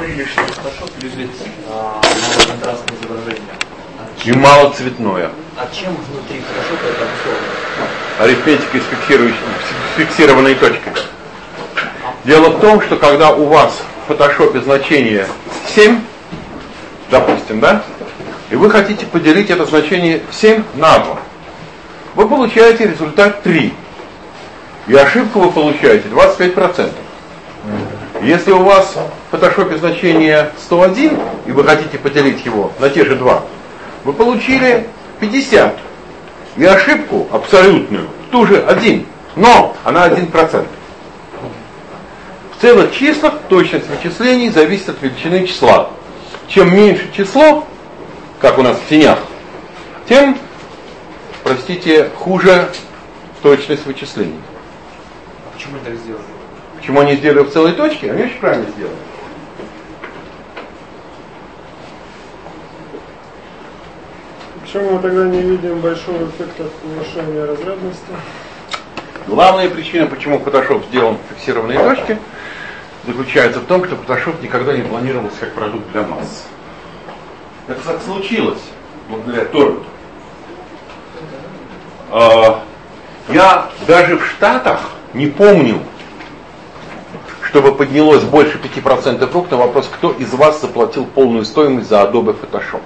говорили, что Photoshop любит малоконтрастное изображение. И малоцветное. А чем внутри Photoshop это обусловлено? Арифметикой с фиксированной точкой. Дело в том, что когда у вас в Photoshop значение 7, допустим, да, и вы хотите поделить это значение 7 на 2, вы получаете результат 3. И ошибку вы получаете 25%. Если у вас в Photoshop значение 101, и вы хотите поделить его на те же 2, вы получили 50. И ошибку абсолютную, ту же 1, но она 1%. В целых числах точность вычислений зависит от величины числа. Чем меньше число, как у нас в тенях, тем, хуже точность вычислений. А почему они так сделали? Почему они сделали в целой точке? Они очень правильно сделали. Почему мы тогда не видим большого эффекта повышения разрядности? Главная причина, почему Photoshop сделан в фиксированной точке, заключается в том, что Photoshop никогда не планировался как продукт для масс. Это так случилось благодаря Торренту. Я даже в Штатах не помню, чтобы поднялось больше 5% рук на вопрос, кто из вас заплатил полную стоимость за Adobe Photoshop.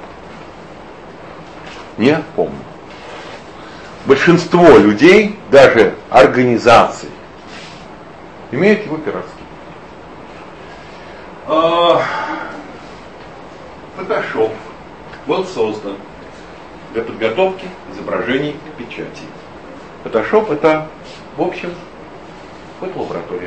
Не помню. Большинство людей, даже организаций, имеют его пиратский. Photoshop был создан для подготовки изображений к печати. Photoshop это, в общем, фотолаборатория.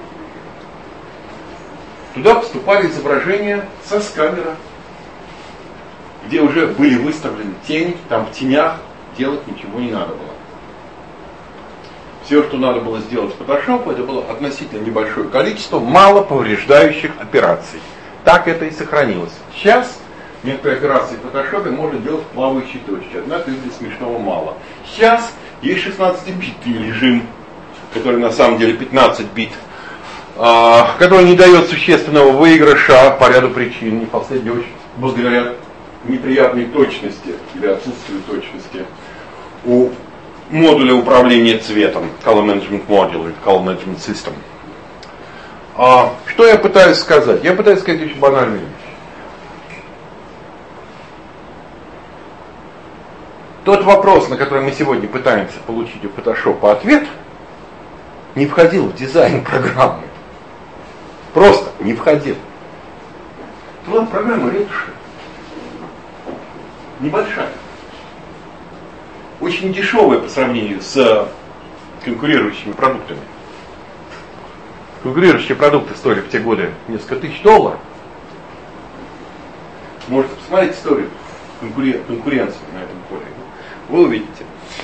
Туда поступали изображения со сканера, где уже были выставлены тени, там в тенях делать ничего не надо было. Все, что надо было сделать в Photoshop, это было относительно небольшое количество малоповреждающих операций. Так это и сохранилось. Сейчас некоторые операции в Photoshop можно делать в плавающей точке, однако их для смешного мало. Сейчас есть 16-битный режим, который на самом деле 15 бит, который не дает существенного выигрыша по ряду причин, не в последнюю очередь благодаря неприятной точности или отсутствию точности у модуля управления цветом, Color Management Module или Color Management System. Что я пытаюсь сказать? Я пытаюсь сказать очень банальную вещь. Тот вопрос, на который мы сегодня пытаемся получить у Photoshop ответ, не входил в дизайн программы. Просто не входил. Это была программа ретуши. Небольшая. Очень дешевая по сравнению с конкурирующими продуктами. Конкурирующие продукты стоили в те годы несколько тысяч $1000. Можете посмотреть историю конкуренции на этом поле. Вы увидите.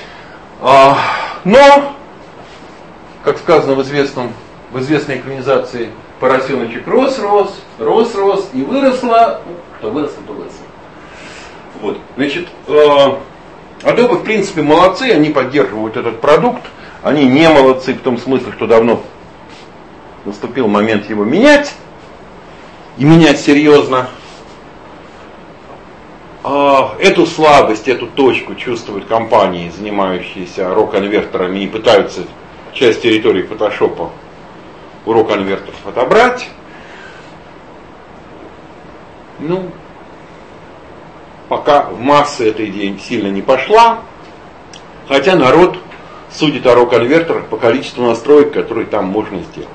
Но, как сказано в известной экранизации, поросеночек рос и выросла, то выросло. Вот. Значит, Adobe в принципе молодцы, они поддерживают этот продукт, они не молодцы в том смысле, что давно наступил момент его менять, и менять серьезно. Эту слабость, эту точку чувствуют компании, занимающиеся RAW-конвертерами и пытаются часть территории Photoshop у RAW-конвертеров отобрать. Пока в массы эта идея сильно не пошла, хотя народ судит о RAW-конвертерах по количеству настроек, которые там можно сделать.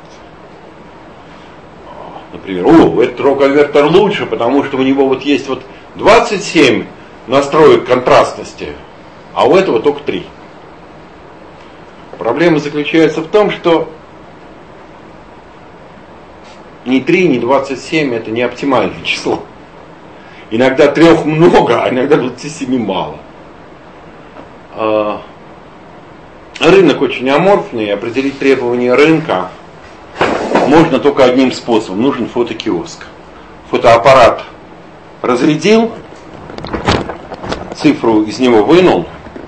Например, этот RAW-конвертер лучше, потому что у него вот есть 27 настроек контрастности, а у этого только 3. Проблема заключается в том, что ни 3, ни 27 это не оптимальное число. Иногда 3 много, а иногда 27 мало. Рынок очень аморфный, и определить требования рынка можно только одним способом. Нужен фотокиоск. Фотоаппарат разрядил, цифру из него вынул,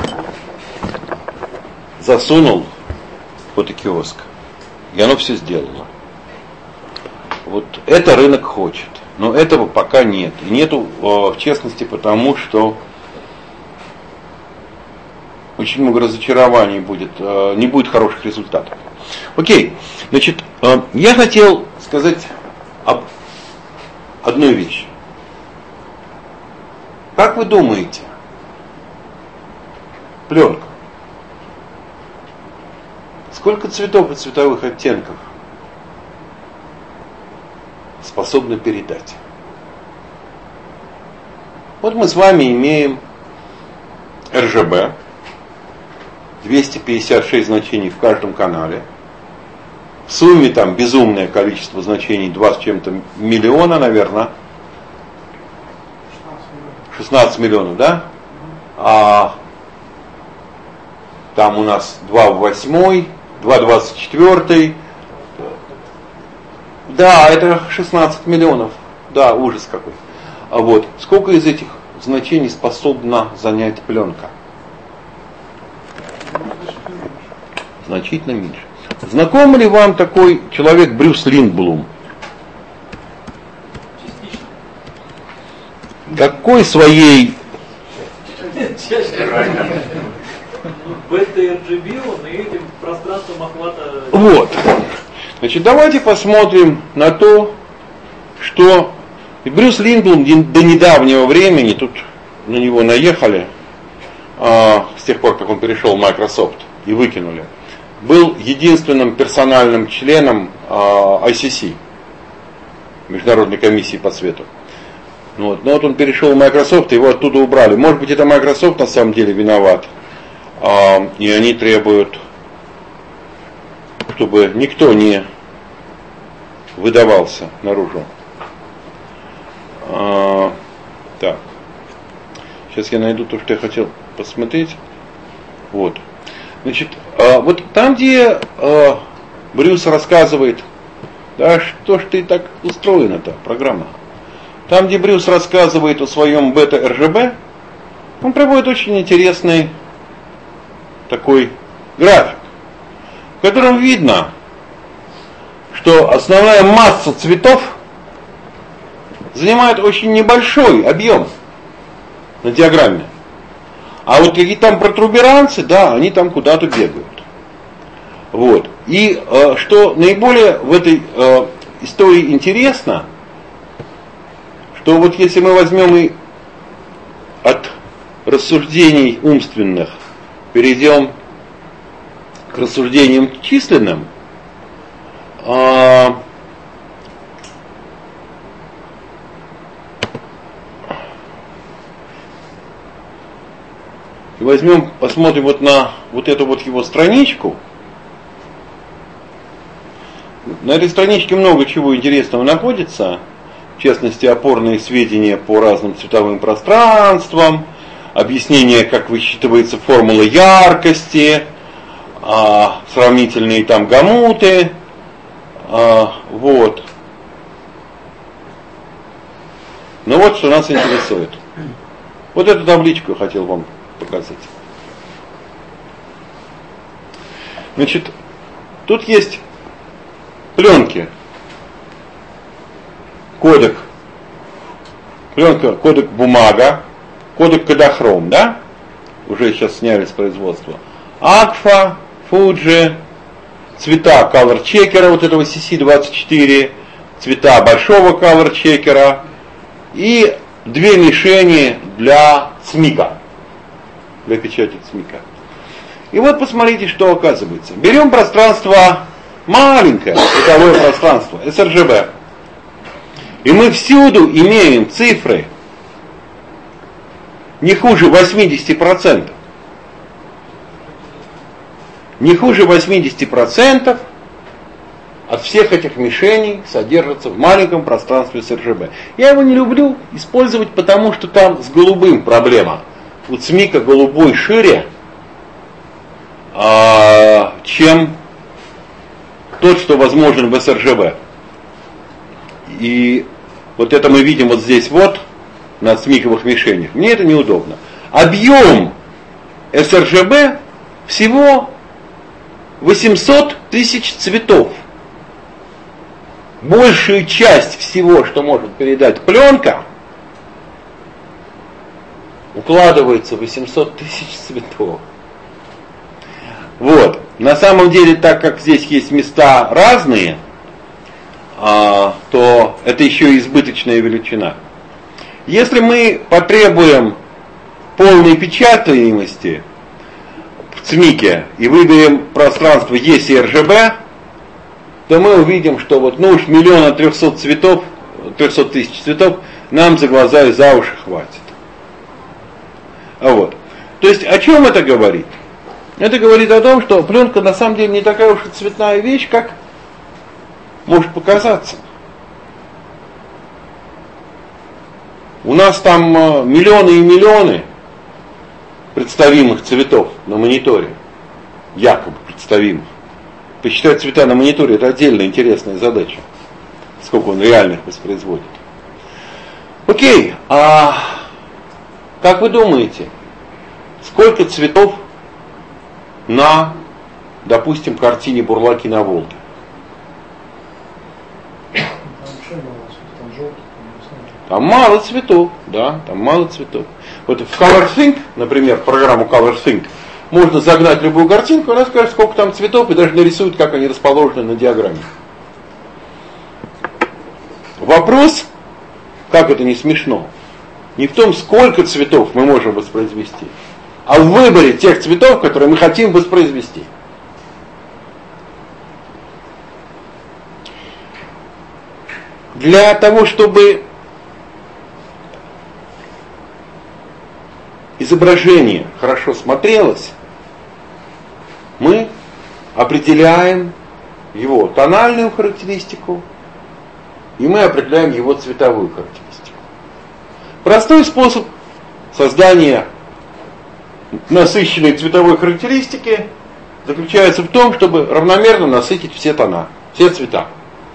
засунул в фотокиоск, и оно все сделало. Вот это рынок хочет. Но этого пока нет. И нету, в частности, потому что очень много разочарований будет, не будет хороших результатов. Окей, значит, я хотел сказать об одной вещи. Как вы думаете, пленка, сколько цветов и цветовых оттенков способна передать? Вот мы с вами имеем РЖБ, 256 значений в каждом канале. В сумме там безумное количество значений, 2 с чем-то миллиона, наверное. 16 миллионов, да? А там у нас 2 в 8, 2 в 24. Да, это 16 миллионов. Да, ужас какой. А вот, сколько из этих значений способна занять пленка? Значительно меньше. Знаком ли вам такой человек Брюс Линдблум? Частично. Какой своей... Бета RGB, он и этим пространством охвата... Вот. Значит, давайте посмотрим на то, что и Брюс Линдблум до недавнего времени, тут на него наехали, с тех пор, как он перешел в Microsoft и выкинули, был единственным персональным членом ICC, Международной комиссии по свету. Вот. Но вот он перешел в Microsoft, и его оттуда убрали. Может быть, это Microsoft на самом деле виноват. И они требуют, чтобы никто не выдавался наружу. Так. Сейчас я найду то, что я хотел посмотреть. Вот. Значит, вот там, где Брюс рассказывает, да, что ж ты так устроена-то, программа. Там, где Брюс рассказывает о своем бета-РЖБ, он приводит очень интересный такой график, в котором видно, что основная масса цветов занимает очень небольшой объем на диаграмме. А вот какие там протуберанцы, да, они там куда-то бегают. Вот. И что наиболее в этой истории интересно, что вот если мы возьмем и от рассуждений умственных перейдем к рассуждениям численным, и возьмем, посмотрим вот на вот эту вот его страничку. На этой страничке много чего интересного находится. В частности, опорные сведения по разным цветовым пространствам, объяснение, как высчитывается формула яркости, сравнительные там гамуты. Вот. Ну вот, что нас интересует. Вот эту табличку я хотел вам показать. Значит, тут есть пленки. Кодек. Пленка, кодек бумага, кодек кодахром, да? Уже сейчас сняли с производства. Акфа, Fuji, цвета color checker, вот этого CC24, цвета большого color checker и две мишени для СМИКа, для печати СМИКа. И вот посмотрите, что оказывается. Берем пространство маленькое, цветовое пространство, sRGB. И мы всюду имеем цифры не хуже 80%. Не хуже 80% от всех этих мишеней содержатся в маленьком пространстве sRGB. Я его не люблю использовать, потому что там с голубым проблема. У ЦМИКа голубой шире, чем тот, что возможен в sRGB. И вот это мы видим вот здесь вот, на ЦМИКовых мишенях. Мне это неудобно. Объем sRGB всего 800 тысяч цветов. большую часть всего, что может передать пленка, укладывается в 800 тысяч цветов. Вот. На самом деле, так как здесь есть места разные, то это еще и избыточная величина. Если мы потребуем полной печатаемости в ЦМИКе и выберем пространство ECRGB, то мы увидим, что вот, ну уж 1 300 000 цветов, 300 тысяч цветов нам за глаза и за уши хватит. Вот. То есть о чем это говорит? Это говорит о том, что пленка на самом деле не такая уж и цветная вещь, как может показаться. У нас там миллионы и миллионы представимых цветов на мониторе, якобы представимых. Посчитать цвета на мониторе — это отдельная интересная задача, сколько он реально их воспроизводит. Окей, а как вы думаете, сколько цветов на, допустим, картине «Бурлаки на Волге»? Там мало цветов, да, там мало цветов. Вот в ColorThink, например, в программу ColorThink, можно загнать любую картинку, она скажет, сколько там цветов, и даже нарисует, как они расположены на диаграмме. Вопрос, как это не смешно, не в том, сколько цветов мы можем воспроизвести, а в выборе тех цветов, которые мы хотим воспроизвести. Для того, чтобы изображение хорошо смотрелось, мы определяем его тональную характеристику, и мы определяем его цветовую характеристику. Простой способ создания насыщенной цветовой характеристики заключается в том, чтобы равномерно насытить все тона, все цвета.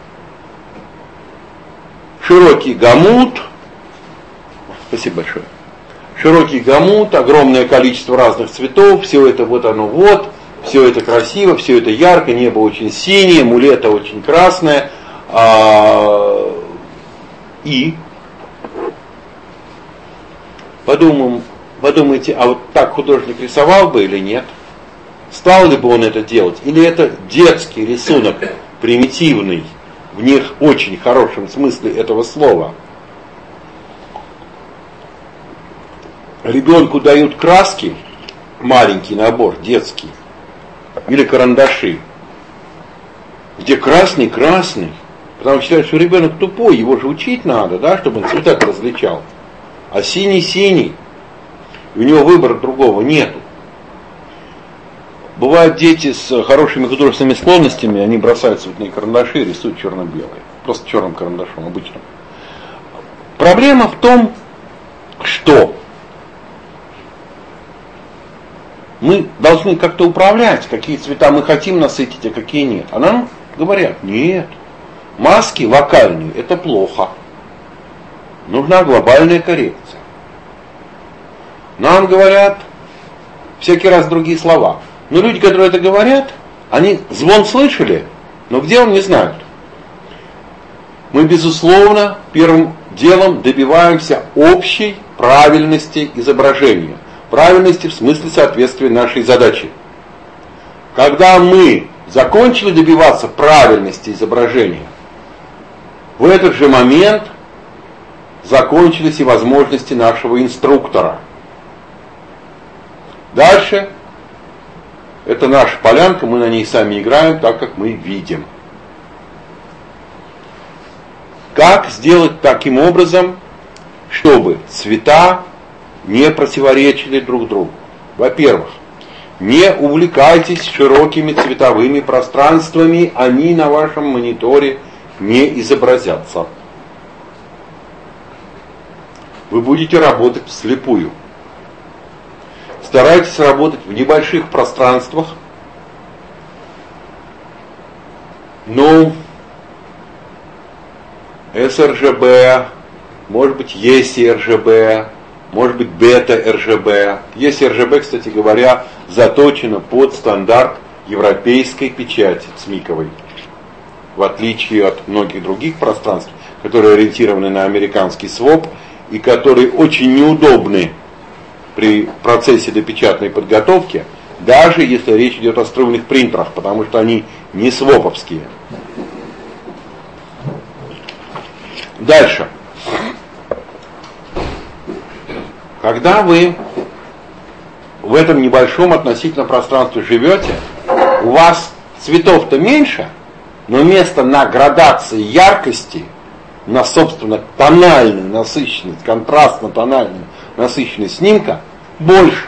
Широкий гамут, спасибо большое. Широкий гамут, огромное количество разных цветов, все это вот оно вот, все это красиво, все это ярко, небо очень синее, мулета очень красная. И подумайте, а вот так художник рисовал бы или нет? Стал ли бы он это делать? Или это детский рисунок, примитивный, в них очень хорошем смысле этого слова? Ребенку дают краски, маленький набор, детский, или карандаши, где красный, потому что считают, что ребенок тупой, его же учить надо, да, чтобы он цвета различал. А синий, у него выбора другого нету. Бывают дети с хорошими художественными склонностями, они бросают цветные карандаши и рисуют черно-белые, просто черным карандашом обычным. Проблема в том, что мы должны как-то управлять, какие цвета мы хотим насытить, а какие нет. А нам говорят, нет, маски локальные, это плохо. Нужна глобальная коррекция. Нам говорят всякий раз другие слова. Но люди, которые это говорят, они звон слышали, но где он, не знают. Мы, безусловно, первым делом добиваемся общей правильности изображения. Правильности в смысле соответствия нашей задачи. Когда мы закончили добиваться правильности изображения, в этот же момент закончились и возможности нашего инструктора. Дальше это наша полянка, мы на ней сами играем так, как мы видим. Как сделать таким образом, чтобы цвета не противоречили друг другу? Во-первых, не увлекайтесь широкими цветовыми пространствами, они на вашем мониторе не изобразятся. Вы будете работать вслепую. Старайтесь работать в небольших пространствах, но sRGB, может быть ECRGB, может быть бета-RGB. ECRGB, кстати говоря, заточено под стандарт европейской печати ЦМИКовой. в отличие от многих других пространств, которые ориентированы на американский своп и которые очень неудобны при процессе допечатной подготовки, даже если речь идет о струйных принтерах, потому что они не своповские. Дальше. Когда вы в этом небольшом относительно пространстве живете, у вас цветов-то меньше, но место на градации яркости, на, собственно, тональную насыщенность, контрастно-тональную насыщенность снимка больше.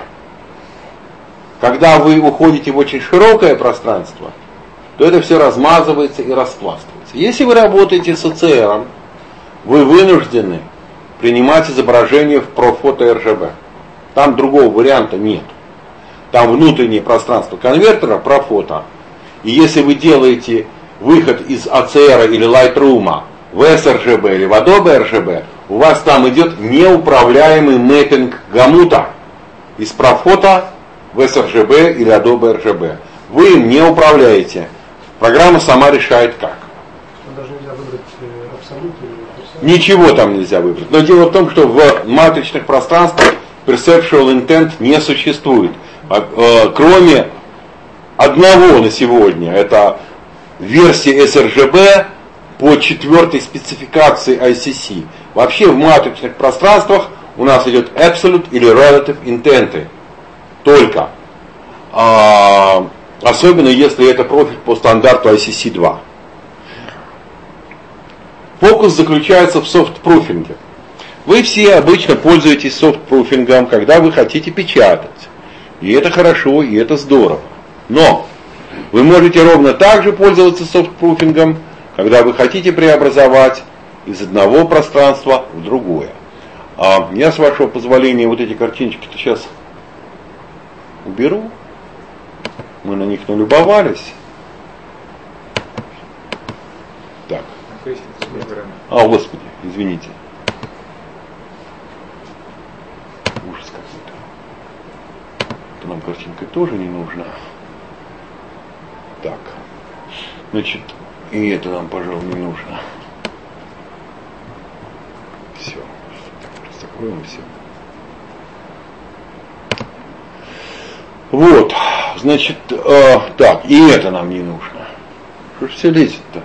Когда вы уходите в очень широкое пространство, то это все размазывается и распластывается. Если вы работаете с ОЦР, вы вынуждены принимать изображение в профото РЖБ. Там другого варианта нет. Там внутреннее пространство конвертера профото. И если вы делаете выход из АЦР или Lightroom в sRGB или в Adobe RGB, у вас там идет неуправляемый мэппинг гамута из профото в sRGB или Adobe RGB. Вы им не управляете. Программа сама решает как. Даже нельзя выбрать абсолют или... Ничего там нельзя выбрать. Но дело в том, что в матричных пространствах perceptual intent не существует. Кроме одного на сегодня, это версии sRGB по 4-й спецификации ICC. Вообще в матричных пространствах у нас идет absolute или relative intent. Только. Особенно если это профиль по стандарту ICC-2. Фокус заключается в софт-пруфинге. Вы все обычно пользуетесь софт-пруфингом, когда вы хотите печатать. И это хорошо, и это здорово. Но вы можете ровно так же пользоваться софт-пруфингом, когда вы хотите преобразовать из одного пространства в другое. Я, с вашего позволения, вот эти картиночки-то сейчас уберу. Мы на них налюбовались. Так. Господи, извините. Ужас какой-то. Это нам картинка тоже не нужна. Так. Значит, и это нам, пожалуй, не нужно. Все. Закроем все. Вот. Значит, так, и это нам не нужно. Что ж все лезет-то?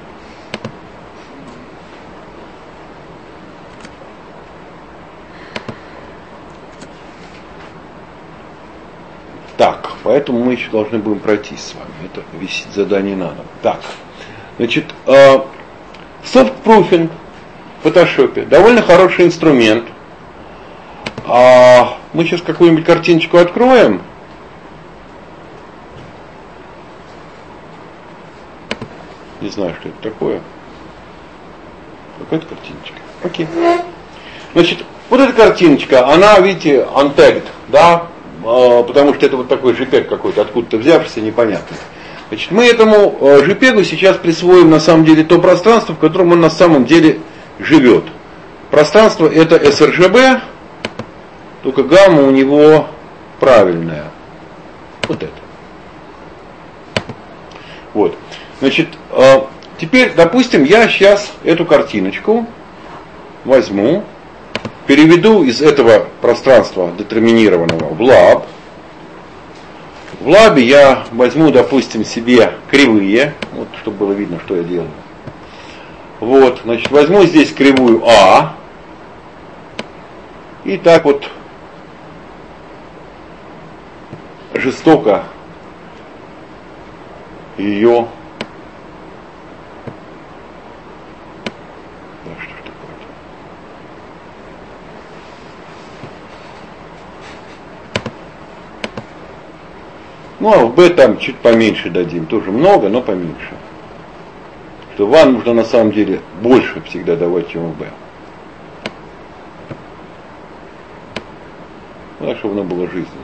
Так, поэтому мы еще должны будем пройтись с вами. Это висит задание на нам. Так, значит, софт-пруфинг в Photoshop довольно хороший инструмент. Мы сейчас какую-нибудь картиночку откроем. Не знаю, что это такое. Какая-то картиночка. Окей. Значит, вот эта картиночка, она, видите, untagged, да? Потому что это вот такой JPEG какой-то, откуда-то взявшийся, непонятно. Значит, мы этому JPEG сейчас присвоим на самом деле то пространство, в котором он на самом деле живет. Пространство это sRGB, только гамма у него правильная. Вот это. Вот. Значит, теперь, допустим, я сейчас эту картиночку возьму, переведу из этого пространства детерминированного в лаб. В лабе я возьму, допустим, себе кривые, вот, чтобы было видно, что я делаю. Вот, значит, возьму здесь кривую А. И так вот жестоко ее... Ну, а в B там чуть поменьше дадим, тоже много, но поменьше. Что в А нужно на самом деле больше всегда давать, чем в B. Ну, чтобы оно было жизненно.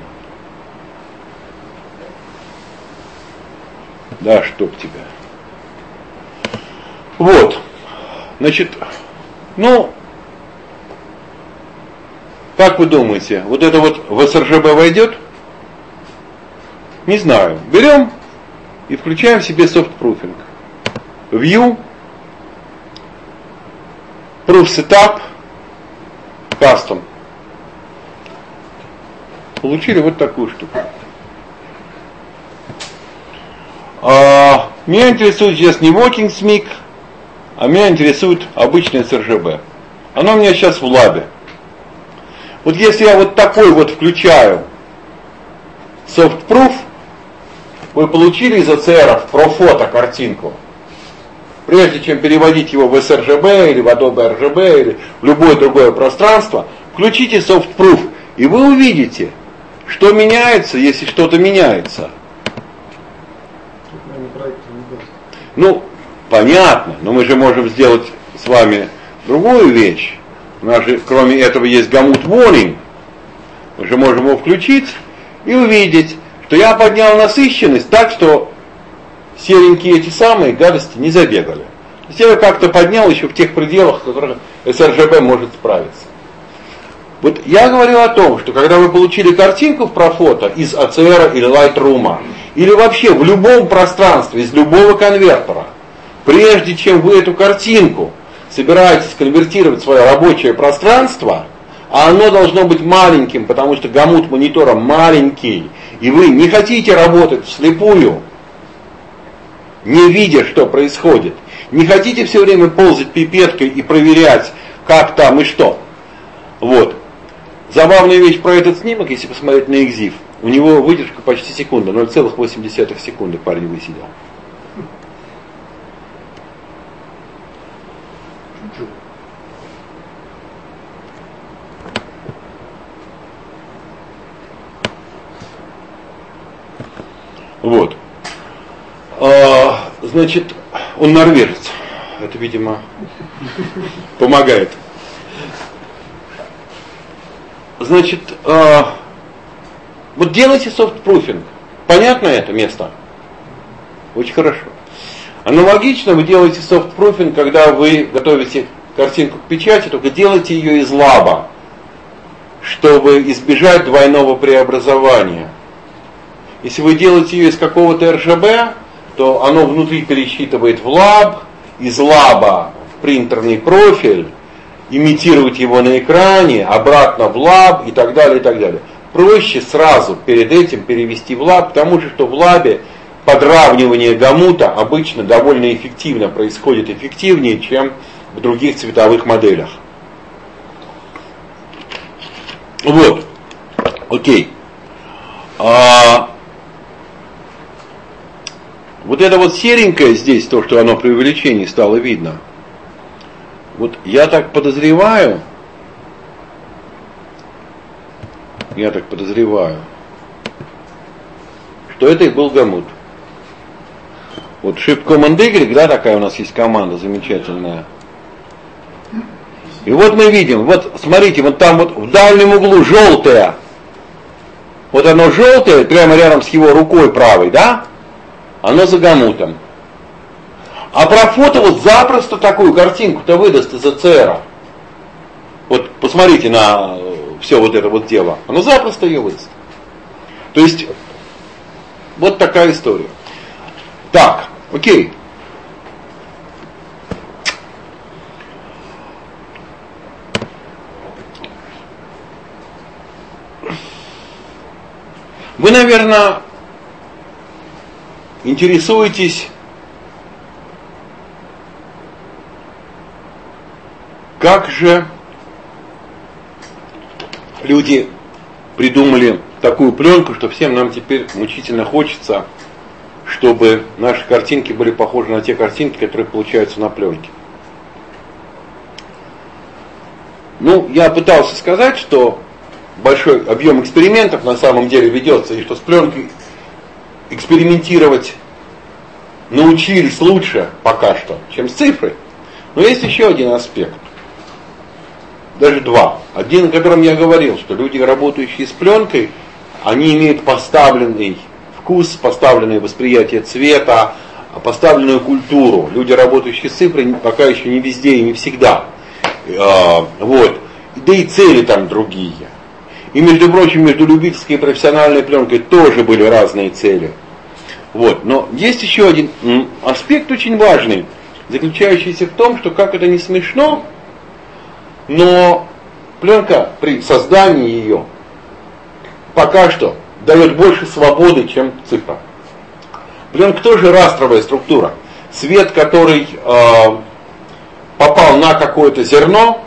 Да, чтоб тебя. Вот. Значит, ну, как вы думаете, вот это вот в sRGB войдет? Не знаю. Берем и включаем себе софт-пруфинг. View, Proof Setup, Custom. Получили вот такую штуку. Меня интересует сейчас не Working SMIC, а меня интересует обычное СРЖБ. Оно у меня сейчас в лабе. Вот если я вот такой вот включаю Soft Proof, вы получили из OCR в ProPhoto картинку. Прежде чем переводить его в sRGB или в Adobe RGB или в любое другое пространство, включите Soft Proof, и вы увидите, что меняется, если что-то меняется. Ну, понятно, но мы же можем сделать с вами другую вещь. У нас же, кроме этого, есть Gamut Warning. Мы же можем его включить и увидеть, что я поднял насыщенность так, что серенькие эти самые гадости не забегали. То есть я его как-то поднял еще в тех пределах, в которых sRGB может справиться. Вот я говорил о том, что когда вы получили картинку в ProPhoto из OCR или Lightroom, или вообще в любом пространстве, из любого конвертера, прежде чем вы эту картинку собираетесь конвертировать в свое рабочее пространство, а оно должно быть маленьким, потому что гамут монитора маленький, и вы не хотите работать вслепую, не видя, что происходит, не хотите все время ползать пипеткой и проверять, как там и что. Вот. Забавная вещь про этот снимок, если посмотреть на EXIF, у него выдержка почти секунда, 0,8 секунды парень высидел. Вот. Значит, он норвежец. Это, видимо, помогает. Значит, вот делайте софтпруфинг. Понятно это место? Очень хорошо. Аналогично вы делаете софтпруфинг, когда вы готовите картинку к печати, только делайте ее из лаба, чтобы избежать двойного преобразования. Если вы делаете ее из какого-то РЖБ, то оно внутри пересчитывает в лаб, из лаба в принтерный профиль, имитировать его на экране, обратно в лаб и так далее, и так далее. Проще сразу перед этим перевести в лаб, потому что в лабе подравнивание гамута обычно довольно эффективно происходит, эффективнее, чем в других цветовых моделях. Вот. Окей. Вот это вот серенькое здесь, то, что оно при увеличении стало видно, вот я так подозреваю, что это и был гамут. Вот Shift Command Y, да, такая у нас есть команда замечательная. И вот мы видим, вот смотрите, вот там вот в дальнем углу желтое. Вот оно желтое, прямо рядом с его рукой правой, да? Оно за гамутом. А ProPhoto вот запросто такую картинку-то выдаст из OCR. Вот посмотрите на все вот это вот дело. Оно запросто ее выдаст. То есть, вот такая история. Так, окей. Вы, наверное, интересуетесь, как же люди придумали такую пленку, что всем нам теперь мучительно хочется, чтобы наши картинки были похожи на те картинки, которые получаются на пленке. Ну, я пытался сказать, что большой объем экспериментов на самом деле ведется, и что с пленкой экспериментировать научились лучше пока что, чем с цифрой. Но есть еще один аспект. Даже два. Один, о котором я говорил, что люди, работающие с пленкой, они имеют поставленный вкус, поставленное восприятие цвета, поставленную культуру. Люди, работающие с цифрой, пока еще не везде и не всегда. Вот. Да и цели там другие. И, между прочим, между любительской и профессиональной пленкой тоже были разные цели. Вот. Но есть еще один аспект очень важный, заключающийся в том, что, как это не смешно, Но пленка при создании ее пока что дает больше свободы, чем цифра. Пленка тоже растровая структура. Свет, который попал на какое-то зерно,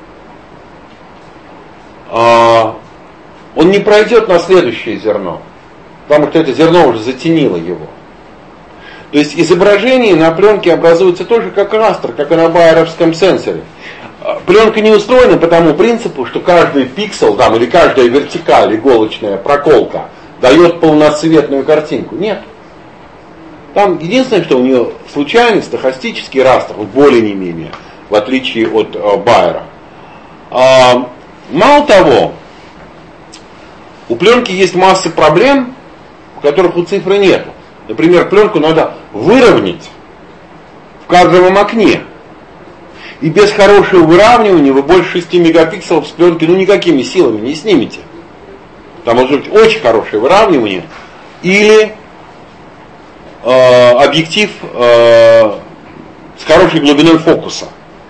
он не пройдет на следующее зерно, потому что это зерно уже затенило его. То есть изображение на пленке образуется тоже как растр, как и на байеровском сенсоре. Пленка не устроена по тому принципу, что каждый пиксель там, или каждая вертикаль, иголочная проколка дает полноцветную картинку. Нет. Там единственное, что у нее случайный стохастический растр, более не менее, в отличие от Байера. Мало того, у пленки есть масса проблем, которых у цифры нет. Например, пленку надо выровнять в кадровом окне. И без хорошего выравнивания вы больше 6 мегапикселов с пленки никакими силами не снимете. Там может быть очень хорошее выравнивание. Или объектив с хорошей глубиной фокуса.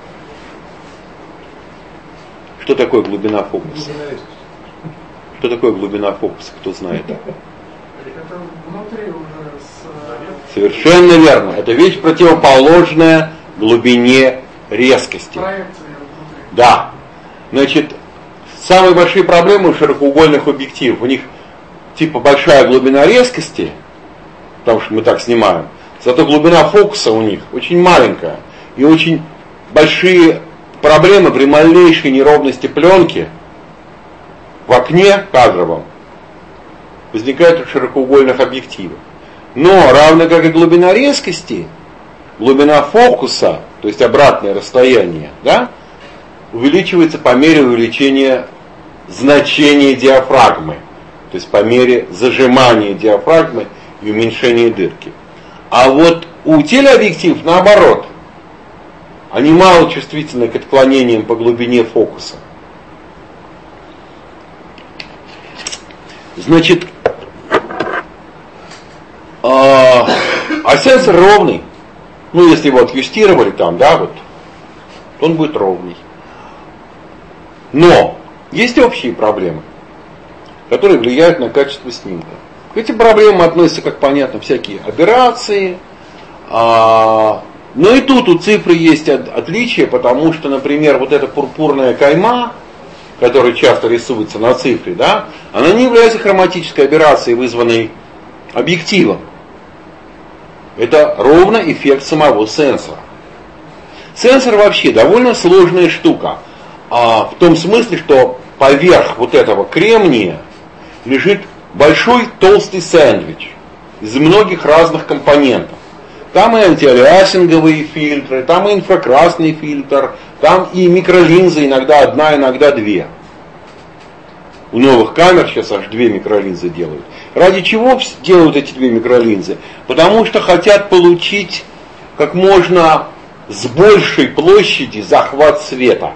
Что такое глубина фокуса? Что такое глубина фокуса, кто знает? Это внутри уже Совершенно верно. Это вещь противоположная глубине резкости. проекция внутри. Да. Значит, самые большие проблемы у широкоугольных объективов. У них типа большая глубина резкости, потому что мы так снимаем, зато глубина фокуса у них очень маленькая. И очень большие проблемы при малейшей неровности пленки в окне кадровом возникают у широкоугольных объективов. Но, равно как и глубина резкости, глубина фокуса, то есть обратное расстояние, да, увеличивается по мере увеличения значения диафрагмы, то есть по мере зажимания диафрагмы и уменьшения дырки. А вот у телеобъективов наоборот, они мало чувствительны к отклонениям по глубине фокуса. Значит, а сенсор ровный. Ну, если его отъюстировали там, да, вот, то он будет ровный. Но есть общие проблемы, которые влияют на качество снимка. К этим проблемам относятся, как понятно, всякие аберрации. Но и тут у цифры есть отличия, потому что, например, вот эта пурпурная кайма, которая часто рисуется на цифре, да, она не является хроматической аберрацией, вызванной объективом. Это ровно эффект самого сенсора. Сенсор вообще довольно сложная штука. В том смысле, что поверх вот этого кремния лежит большой толстый сэндвич из многих разных компонентов. Там и антиалиасинговые фильтры, там и инфракрасный фильтр, там и микролинзы, иногда одна, иногда две. У новых камер сейчас аж 2 микролинзы делают. Ради чего делают эти 2 микролинзы? Потому что хотят получить как можно с большей площади захват света.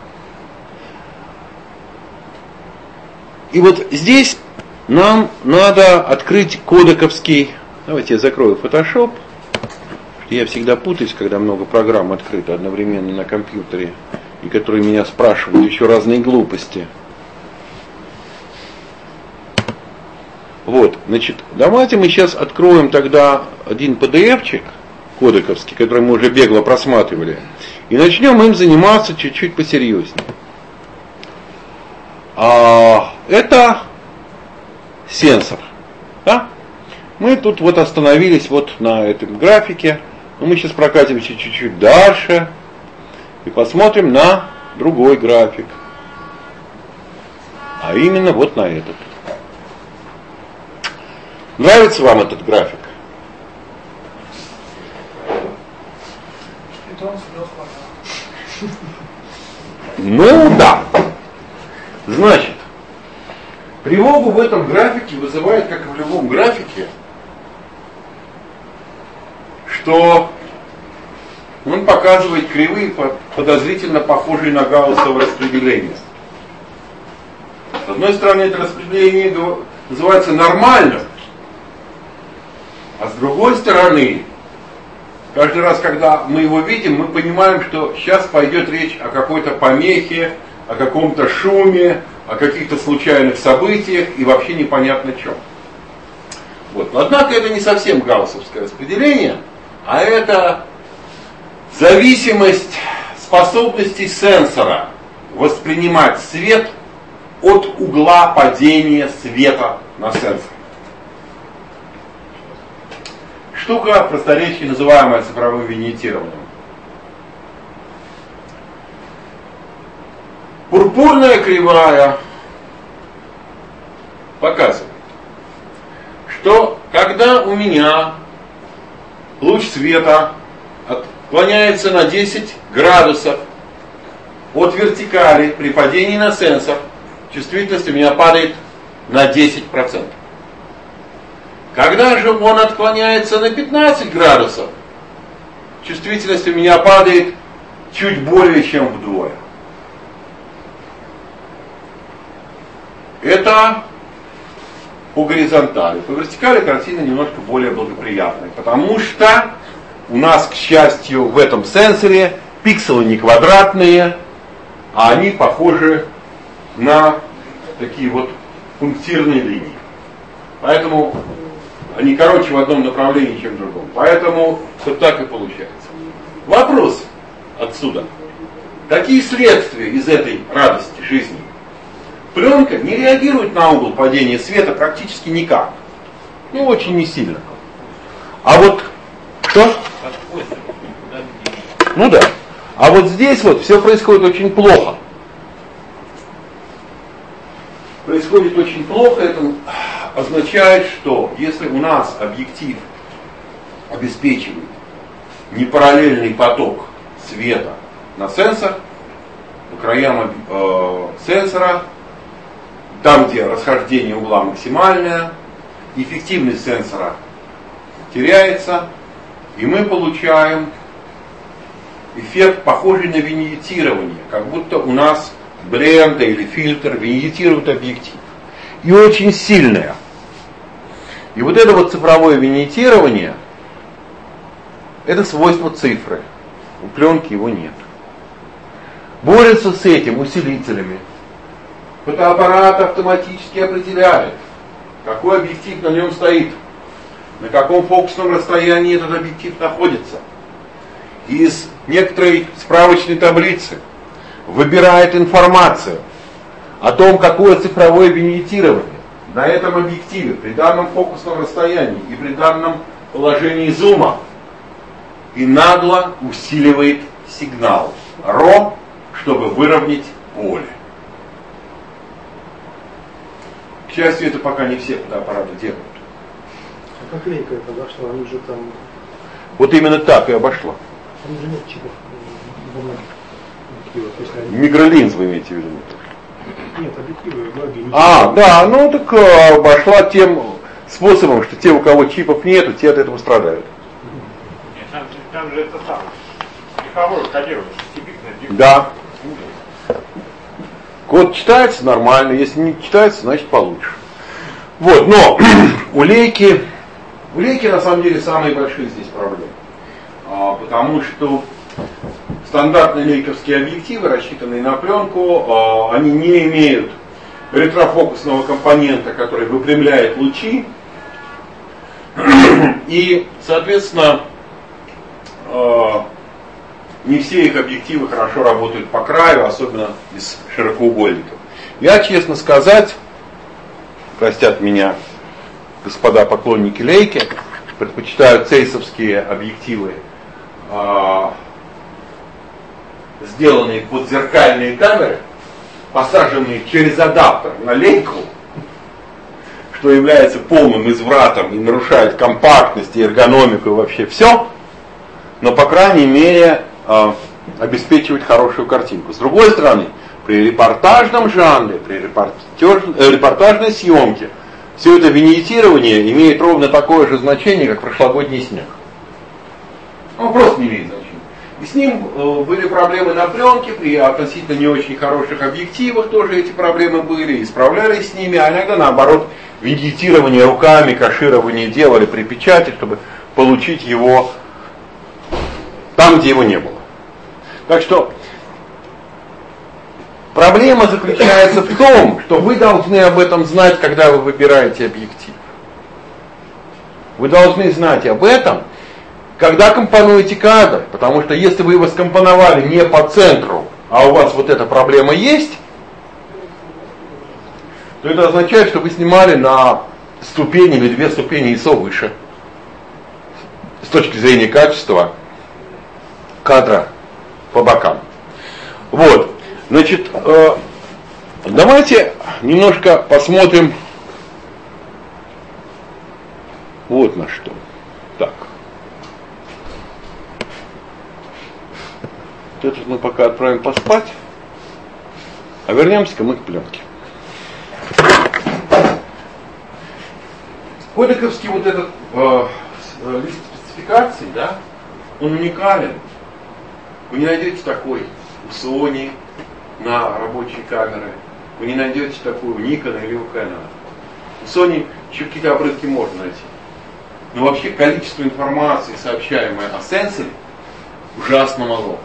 И вот здесь нам надо открыть кодековский... Давайте я закрою Photoshop. Я всегда путаюсь, когда много программ открыто одновременно на компьютере, и которые меня спрашивают еще разные глупости. Вот, значит, давайте мы сейчас откроем тогда один PDF-чик кодековский, который мы уже бегло просматривали, и начнем им заниматься чуть-чуть посерьезнее. Это сенсор. Да? Мы тут вот остановились вот на этом графике, но мы сейчас прокатимся чуть-чуть дальше и посмотрим на другой график. А именно вот на этот. Нравится вам этот график? Ну да. Значит, тревогу в этом графике вызывает, как и в любом графике, что он показывает кривые, подозрительно похожие на гауссово распределение. С одной стороны, это распределение называется нормальным, а с другой стороны, Каждый раз, когда мы его видим, мы понимаем, что сейчас пойдет речь о какой-то помехе, о каком-то шуме, о каких-то случайных событиях и вообще непонятно чем. Вот. Но однако это не совсем гауссовское распределение, а это зависимость способностей сенсора воспринимать свет от угла падения света на сенсор. Штука просторечия, называемая цифровым виньетированием. Пурпурная кривая показывает, что когда у меня луч света отклоняется на 10 градусов от вертикали при падении на сенсор, чувствительность у меня падает на 10%. Когда же он отклоняется на 15 градусов, чувствительность у меня падает чуть более чем вдвое. Это по горизонтали. По вертикали картина немножко более благоприятная, потому что у нас, к счастью, в этом сенсоре пикселы не квадратные, а они похожи на такие вот пунктирные линии. Поэтому они короче в одном направлении, чем в другом. Поэтому вот так и получается. Вопрос отсюда. Какие следствия из этой радости жизни? Пленка не реагирует на угол падения света практически никак. Ну, очень не сильно. А вот что? Ну да. А вот здесь вот все происходит очень плохо. Происходит очень плохо, это означает, что если у нас объектив обеспечивает непараллельный поток света на сенсор, по краям сенсора, там, где расхождение угла максимальное, эффективность сенсора теряется, и мы получаем эффект, похожий на виньетирование, как будто у нас бленда или фильтр виньетирует объектив. И очень сильное. И вот это вот цифровое виньетирование, это свойство цифры. У пленки его нет. Борются с этим усилителями. Фотоаппарат автоматически определяет, какой объектив на нем стоит, на каком фокусном расстоянии этот объектив находится. Из некоторой справочной таблицы выбирает информацию о том, какое цифровое виньетирование на этом объективе при данном фокусном расстоянии и при данном положении зума, и нагло усиливает сигнал ро, чтобы выровнять поле. К счастью, это пока не все фотоаппараты делают. А как лейка это обошла? Они же там... Вот именно так и обошла. Там же нет чипов. Микролинз вы имеете в виду? Нет, объективы многие. Да, ну так обошла тем способом, что те, у кого чипов нету, те от этого страдают. Нет, там же это самое. Меховое кодирование, типичное. Да. Код читается нормально, если не читается, значит получше. Вот, но у лейки на самом деле самые большие здесь проблемы. Потому что стандартные лейковские объективы, рассчитанные на пленку, они не имеют ретрофокусного компонента, который выпрямляет лучи. И, соответственно, не все их объективы хорошо работают по краю, особенно из широкоугольников. Я, честно сказать, простят меня господа поклонники лейки, предпочитаю цейсовские объективы, сделанные под зеркальные камеры, посаженные через адаптер на лейку, что является полным извратом и нарушает компактность и эргономику и вообще все, но по крайней мере обеспечивать хорошую картинку. С другой стороны, при репортажном жанре, при репортажной съемке, все это виньетирование имеет ровно такое же значение, как прошлогодний снег. Он просто не имеет значения. И с ним были проблемы на пленке, при относительно не очень хороших объективах тоже эти проблемы были, и справлялись с ними, а иногда наоборот виньетирование руками, каширование делали при печати, чтобы получить его там, где его не было. Так что проблема заключается в том, что вы должны об этом знать, когда вы выбираете объектив. Вы должны знать об этом, когда компонуете кадр, потому что если вы его скомпоновали не по центру, а у вас вот эта проблема есть, то это означает, что вы снимали на ступень или 2 ступени ISO выше с точки зрения качества кадра по бокам. Вот, значит, давайте немножко посмотрим вот на что. Так. Вот это мы пока отправим поспать, а вернемся-ка мы к пленке. Кодековский вот этот лист спецификаций, да, он уникален. Вы не найдете такой у Sony на рабочие камеры, вы не найдете такой у Nikon или у Canon. У Sony еще какие-то обрывки можно найти. Но вообще количество информации, сообщаемое о сенсоре, ужасно мало.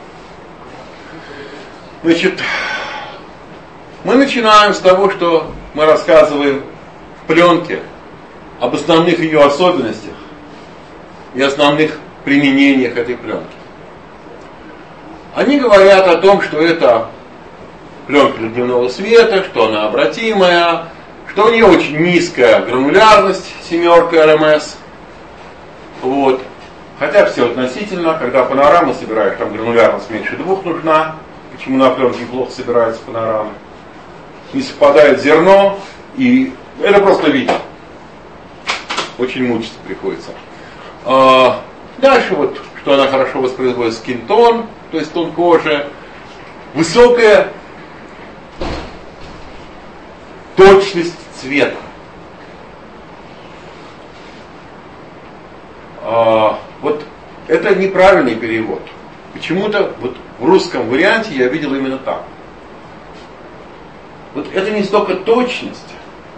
Значит, мы начинаем с того, что мы рассказываем в пленке об основных ее особенностях и основных применениях этой пленки. Они говорят о том, что это пленка для дневного света, что она обратимая, что у нее очень низкая гранулярность, 7 РМС. Вот. Хотя все относительно, когда панораму собираешь, там гранулярность меньше 2 нужна. Почему на пленке плохо собирается панорама? Не совпадает зерно, и это просто видно. Очень мучиться приходится. Дальше вот, что она хорошо воспроизводит скин-тон, то есть тон кожи. Высокая точность цвета. Вот это неправильный перевод. Почему-то вот в русском варианте я видел именно так. Вот это не столько точность,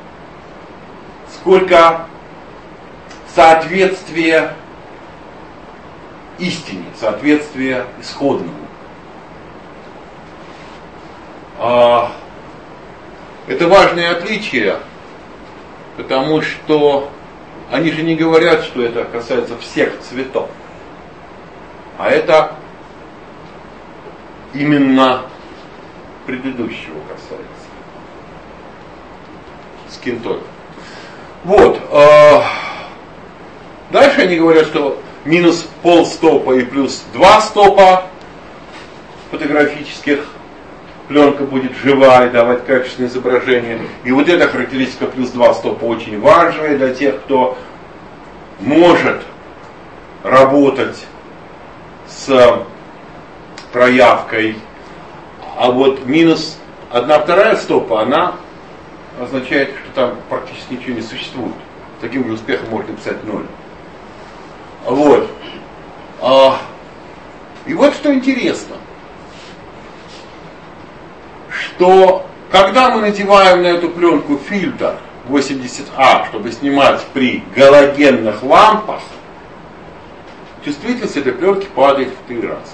сколько соответствие истине, соответствие исходному. Это важное отличие, потому что они же не говорят, что это касается всех цветов, а это именно предыдущего касается. Скин-тон. Вот. Дальше они говорят, что минус полстопа и плюс 2 стопа фотографических пленка будет живая, давать качественное изображение. И вот эта характеристика плюс 2 стопа очень важная для тех, кто может работать с проявкой. А вот минус 1/2 стопа, она означает, что там практически ничего не существует. С таким же успехом можно написать 0. Вот. И вот что интересно, что когда мы надеваем на эту пленку фильтр 80А, чтобы снимать при галогенных лампах, чувствительность этой пленки падает в 3 раза.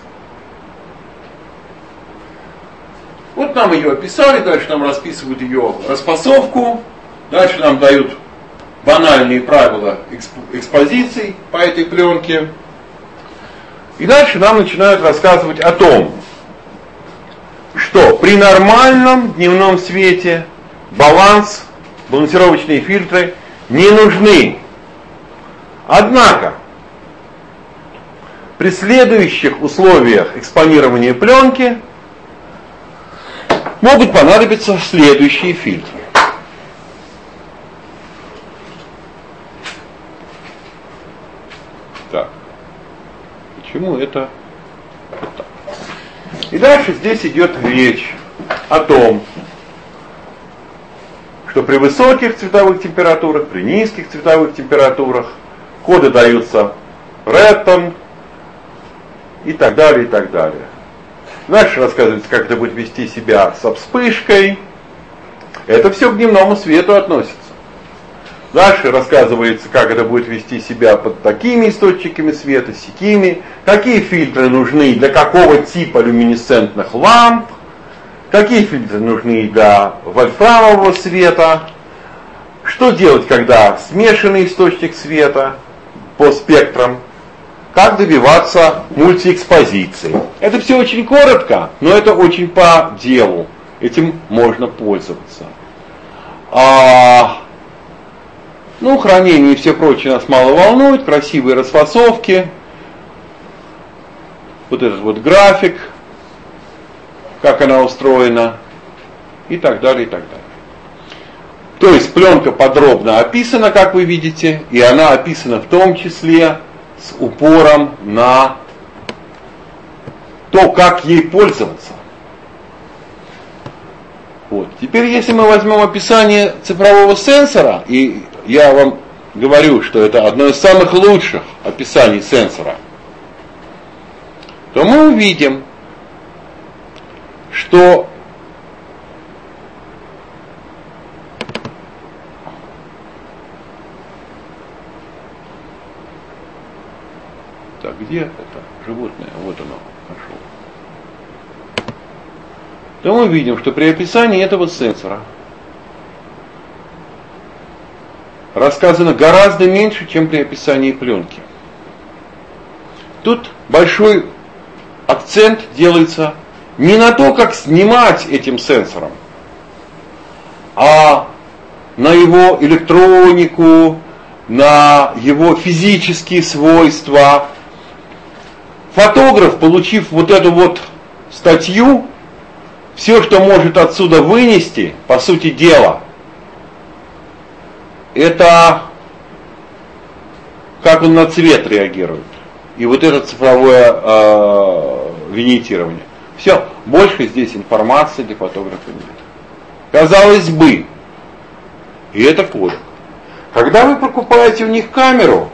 Вот нам ее описали, дальше нам расписывают ее распасовку, дальше нам дают банальные правила экспозиций по этой пленке. И дальше нам начинают рассказывать о том, что при нормальном дневном свете балансировочные фильтры не нужны. Однако, при следующих условиях экспонирования пленки могут понадобиться следующие фильтры. Так. Почему это вот так? И дальше здесь идет речь о том, что при высоких цветовых температурах, при низких цветовых температурах коды даются ретон и так далее, и так далее. Дальше рассказывается, как это будет вести себя со вспышкой. Это все к дневному свету относится. Дальше рассказывается, как это будет вести себя под такими источниками света, сякими, какие фильтры нужны для какого типа люминесцентных ламп, какие фильтры нужны для вольфрамового света, что делать, когда смешанный источник света по спектрам, как добиваться мультиэкспозиции. Это все очень коротко, но это очень по делу. Этим можно пользоваться. Хранение и все прочее нас мало волнует, красивые расфасовки, вот этот вот график, как она устроена, и так далее, и так далее. То есть пленка подробно описана, как вы видите, и она описана в том числе с упором на то, как ей пользоваться. Вот. Теперь, если мы возьмем описание цифрового сенсора, и я вам говорю, что это одно из самых лучших описаний сенсора, то мы увидим, что где это животное? Вот оно, нашел. То мы видим, что при описании этого сенсора рассказано гораздо меньше, чем при описании пленки. Тут большой акцент делается не на то, как снимать этим сенсором, а на его электронику, на его физические свойства. Фотограф, получив вот эту вот статью, все, что может отсюда вынести, по сути дела, это как он на цвет реагирует. И вот это цифровое винитирование. Все, больше здесь информации для фотографа нет. Казалось бы, и это кодек. Когда вы покупаете у них камеру,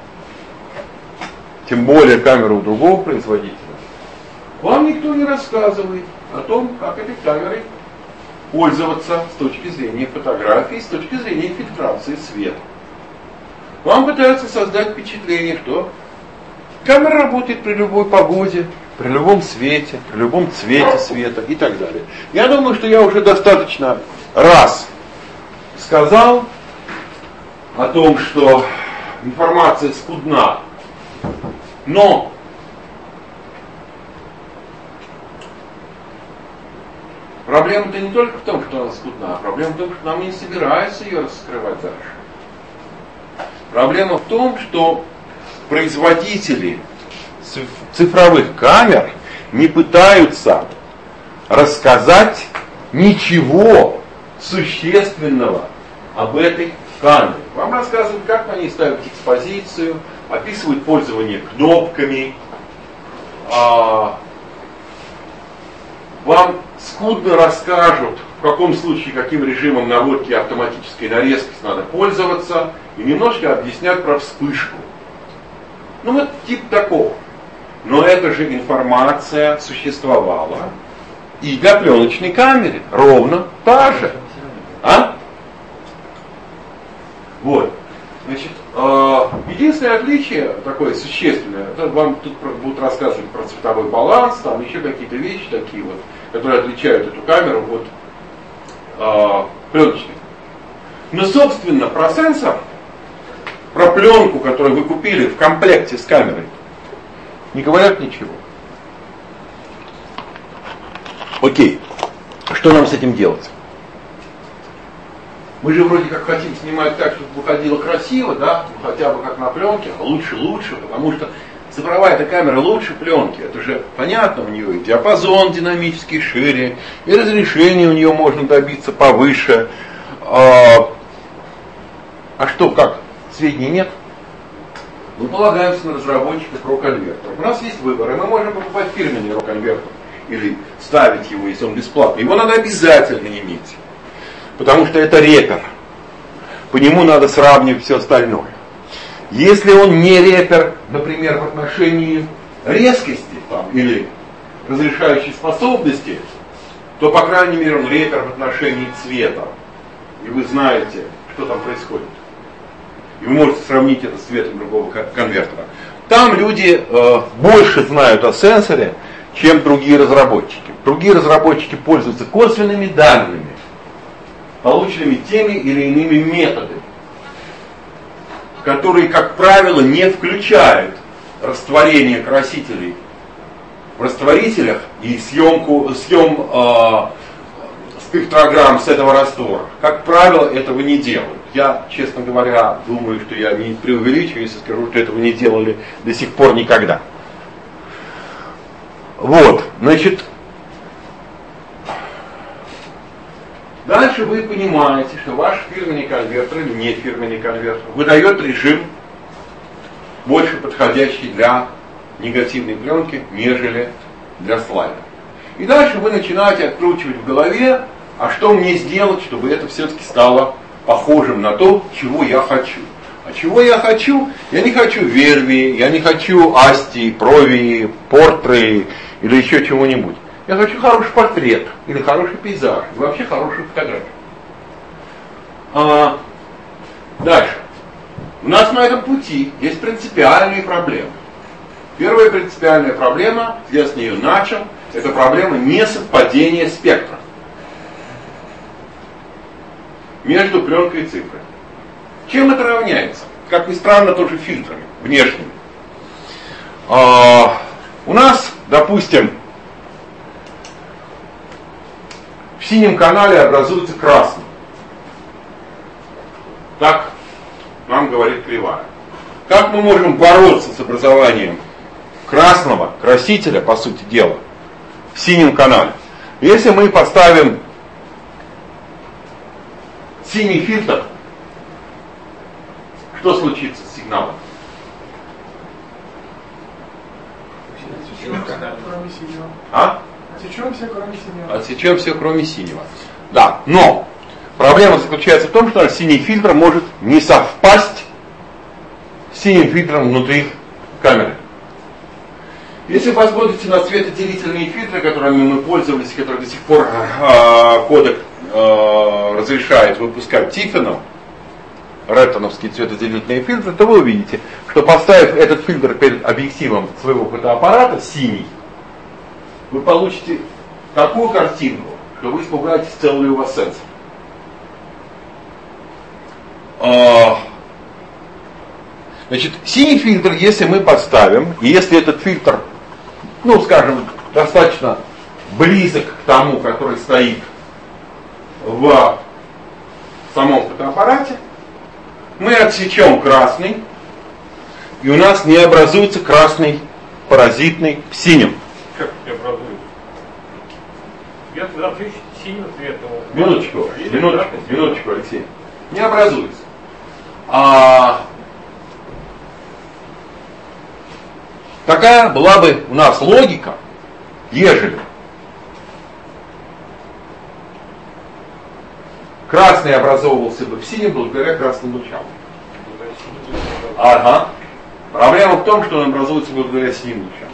тем более камеру у другого производителя, вам никто не рассказывает о том, как этой камерой пользоваться с точки зрения фотографии, с точки зрения фильтрации света. Вам пытаются создать впечатление, что камера работает при любой погоде, при любом свете, при любом цвете света и так далее. Я думаю, что я уже достаточно раз сказал о том, что информация скудна, но проблема-то не только в том, что она скудна, а проблема в том, что нам не собираются ее раскрывать дальше. Проблема в том, что производители цифровых камер не пытаются рассказать ничего существенного об этой камере. Вам рассказывают, как на ней ставить экспозицию, описывают пользование кнопками. Вам скудно расскажут, в каком случае, каким режимом наводки и автоматической нарезки надо пользоваться, и немножко объяснят про вспышку. Ну вот тип такого. Но эта же информация существовала и для пленочной камеры. Ровно та же. Вот. Значит, единственное отличие, такое существенное, это вам тут будут рассказывать про цветовой баланс, там еще какие-то вещи такие вот, которые отличают эту камеру от пленочной. Но, собственно, про сенсор, про пленку, которую вы купили в комплекте с камерой, не говорят ничего. Окей, что нам с этим делать? Мы же вроде как хотим снимать так, чтобы выходило красиво, да, хотя бы как на пленке, а лучше, потому что цифровая-то камера лучше пленки. Это же понятно, у нее и диапазон динамический шире, и разрешение у нее можно добиться повыше. А что, как? Сведений нет? Мы полагаемся на разработчиков рок-конвертера. У нас есть выбор, и мы можем покупать фирменный рок-конвертер или ставить его, если он бесплатный. Его надо обязательно иметь, потому что это репер. По нему надо сравнивать все остальное. Если он не репер, например, в отношении резкости там, или разрешающей способности, то, по крайней мере, он репер в отношении цвета. И вы знаете, что там происходит. И вы можете сравнить это с цветом другого конвертера. Там люди больше знают о сенсоре, чем другие разработчики. Другие разработчики пользуются косвенными данными, полученными теми или иными методами, которые, как правило, не включают растворение красителей в растворителях и съем спектрограмм с этого раствора. Как правило, этого не делают. Я, честно говоря, думаю, что я не преувеличиваю, если скажу, что этого не делали до сих пор никогда. Вот, значит, дальше вы понимаете, что ваш фирменный конвертер или не фирменный конвертер выдает режим, больше подходящий для негативной пленки, нежели для слайда. И дальше вы начинаете откручивать в голове, а что мне сделать, чтобы это все-таки стало похожим на то, чего я хочу. А чего я хочу? Я не хочу Верви, я не хочу Асти, Прови, Портры или еще чего-нибудь. Я хочу хороший портрет, или хороший пейзаж, и вообще хорошую фотографию. Дальше. У нас на этом пути есть принципиальные проблемы. Первая принципиальная проблема, я с нее начал, это проблема несовпадения спектра между пленкой и цифрой. Чем это равняется? Как ни странно, тоже фильтрами внешними. У нас, допустим, в синем канале образуется красный. Так нам говорит кривая. Как мы можем бороться с образованием красного красителя, по сути дела, в синем канале? Если мы поставим синий фильтр, что случится с сигналом? Отсечем все, кроме синего. Отсечем все, кроме синего. Да, но проблема заключается в том, что синий фильтр может не совпасть с синим фильтром внутри камеры. Если вы посмотрите на светоделительные фильтры, которыми мы пользовались, которые до сих пор кодек разрешает выпускать Тиффенов, реттоновские цветоделительные фильтры, то вы увидите, что поставив этот фильтр перед объективом своего фотоаппарата, синий, вы получите такую картинку, что вы испугаетесь, целый ли у вас сенсор. Значит, синий фильтр, если мы поставим, и если этот фильтр, ну, скажем, достаточно близок к тому, который стоит в самом фотоаппарате, мы отсечем красный, и у нас не образуется красный паразитный в синем. Как это образуется? Я туда отвечу синим цветом. Минуточку, Алексей. Не образуется. Такая была бы у нас логика, ежели красный образовывался бы в синем благодаря красным лучам. Ага. Проблема в том, что он образуется благодаря синим лучам.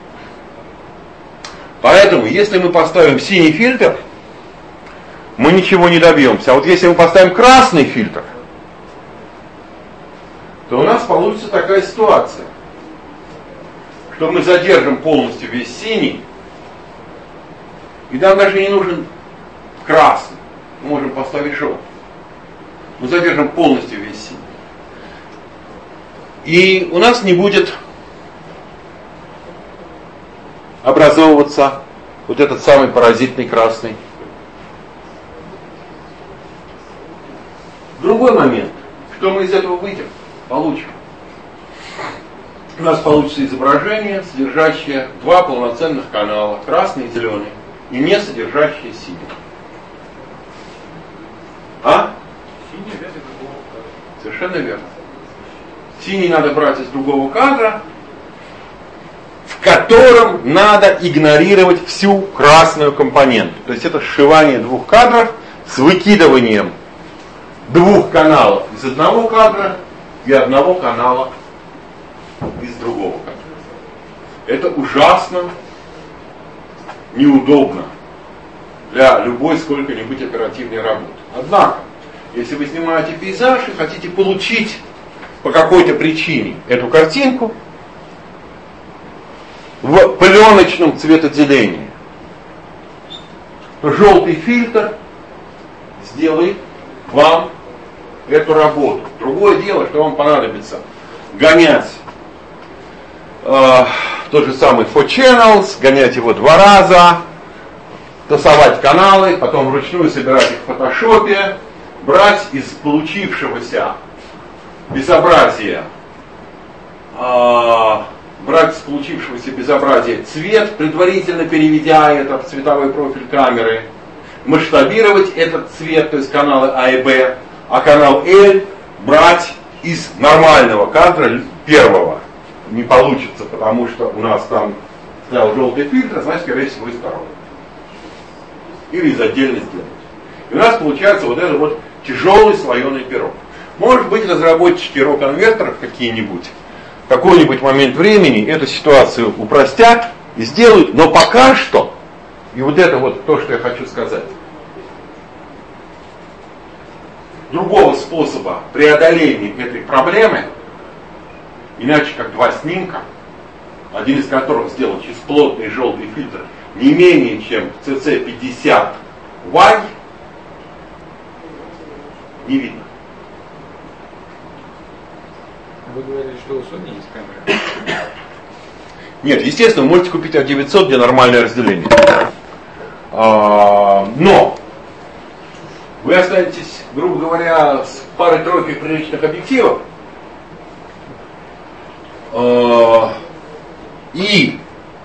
Поэтому, если мы поставим синий фильтр, мы ничего не добьемся. А вот если мы поставим красный фильтр, то у нас получится такая ситуация, что мы задержим полностью весь синий, и нам даже не нужен красный, мы можем поставить желтый. Мы задержим полностью весь синий. И у нас не будет образовываться вот этот самый паразитный красный. Другой момент, что мы из этого получим. У нас получится изображение, содержащее два полноценных канала, красный и зеленый, и не содержащее синий. Синий взять из другого кадра. Совершенно верно. Синий надо брать из другого кадра, в котором надо игнорировать всю красную компоненту. То есть это сшивание двух кадров с выкидыванием двух каналов из одного кадра и одного канала из другого кадра. Это ужасно неудобно для любой сколько-нибудь оперативной работы. Однако, если вы снимаете пейзаж и хотите получить по какой-то причине эту картинку в пленочном цветоделении, то желтый фильтр сделает вам эту работу. Другое дело, что вам понадобится гонять тот же самый 4Channels, гонять его 2 раза, тасовать каналы, потом вручную собирать их в фотошопе, брать из получившегося безобразия, цвет, предварительно переведя это в цветовой профиль камеры, масштабировать этот цвет, то есть каналы А и Б, а канал L брать из нормального кадра первого. Не получится, потому что у нас там стоял желтый фильтр, значит, скорее всего, из второго. Или из отдельно сделать. И у нас получается вот этот вот тяжелый слоеный пирог. Может быть, разработчики RAW-конвертеров какие-нибудь в какой-нибудь момент времени эту ситуацию упростят и сделают, но пока что, и вот это вот то, что я хочу сказать, другого способа преодоления этой проблемы, иначе как 2 снимка, один из которых сделан через плотный желтый фильтр, не менее чем CC50Y, не видно. Вы говорили, что у Sony есть камера. Нет, естественно, вы можете купить A900, где нормальное разделение. Но вы останетесь, грубо говоря, с парой-тройкой приличных объективов, и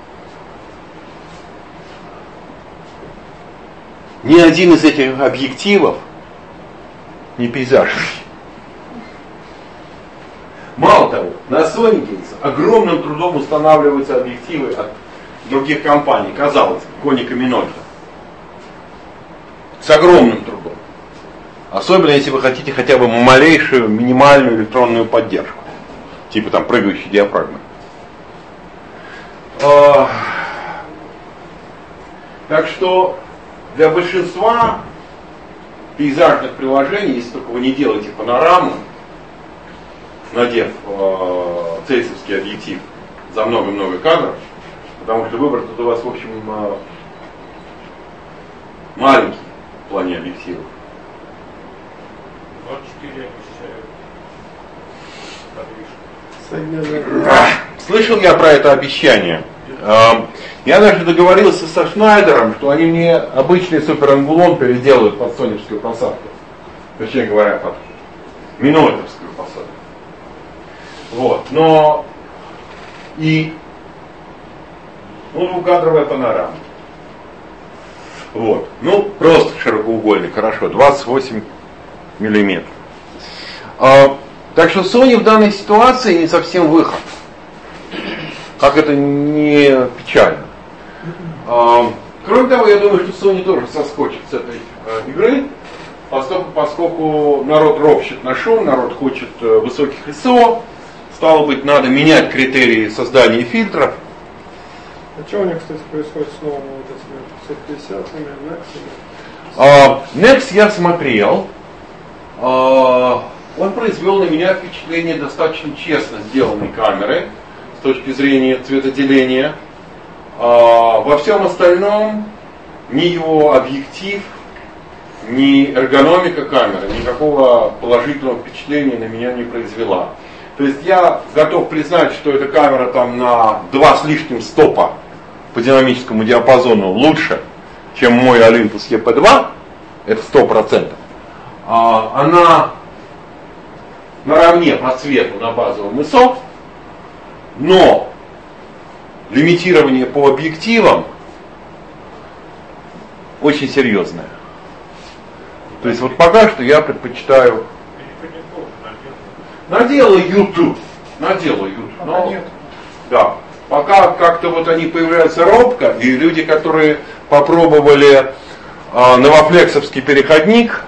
ни один из этих объективов не пейзажный. Мало того, на Sony с огромным трудом устанавливаются объективы от других компаний, казалось, Konica Minolta. С огромным трудом. Особенно, если вы хотите хотя бы малейшую, минимальную электронную поддержку. Типа там прыгающей диафрагмы. Так что для большинства пейзажных приложений, если только вы не делаете панораму, надев цельсовский объектив за много-много кадров, потому что выбор тут у вас, в общем, маленький в плане объективов. 24 Слышал я про это обещание. Я даже договорился со Шнайдером, что они мне обычный суперангулон переделают под соневскую посадку. Точнее говоря, под минольтовскую посадку. Вот, но и двухкадровая панорама. Вот, просто широкоугольник, хорошо, 28 миллиметров. Так что Sony в данной ситуации не совсем выход. Как это не печально. Кроме того, я думаю, что Sony тоже соскочит с этой игры, поскольку народ ропщет на шум, народ хочет высоких ISO, стало быть, надо менять критерии создания фильтров. А что у них, кстати, происходит с новыми вот этими 550-ми, Nex'ами? Nex я смотрел. Он произвел на меня впечатление достаточно честно сделанной камеры с точки зрения цветоделения. Во всем остальном ни его объектив, ни эргономика камеры никакого положительного впечатления на меня не произвела. То есть я готов признать, что эта камера там на 2 с лишним стопа по динамическому диапазону лучше, чем мой Olympus EP2, это 100%. Она наравне по цвету на базовом ISO, но лимитирование по объективам очень серьезное. То есть вот пока что я предпочитаю... Наделаю. Но, да, пока как-то вот они появляются робко, и люди, которые попробовали новофлексовский переходник,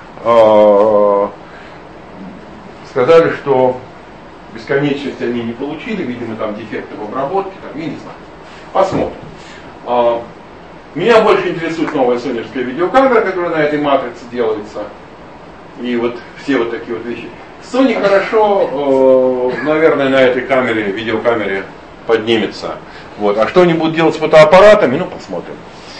сказали, что бесконечность они не получили, видимо, там дефекты в обработке, там, я не знаю. Посмотрим. Меня больше интересует новая соневская видеокамера, которая на этой матрице делается. И вот все вот такие вот вещи. Sony хорошо, наверное, на этой камере, видеокамере поднимется. Вот. А что они будут делать с фотоаппаратами, ну посмотрим.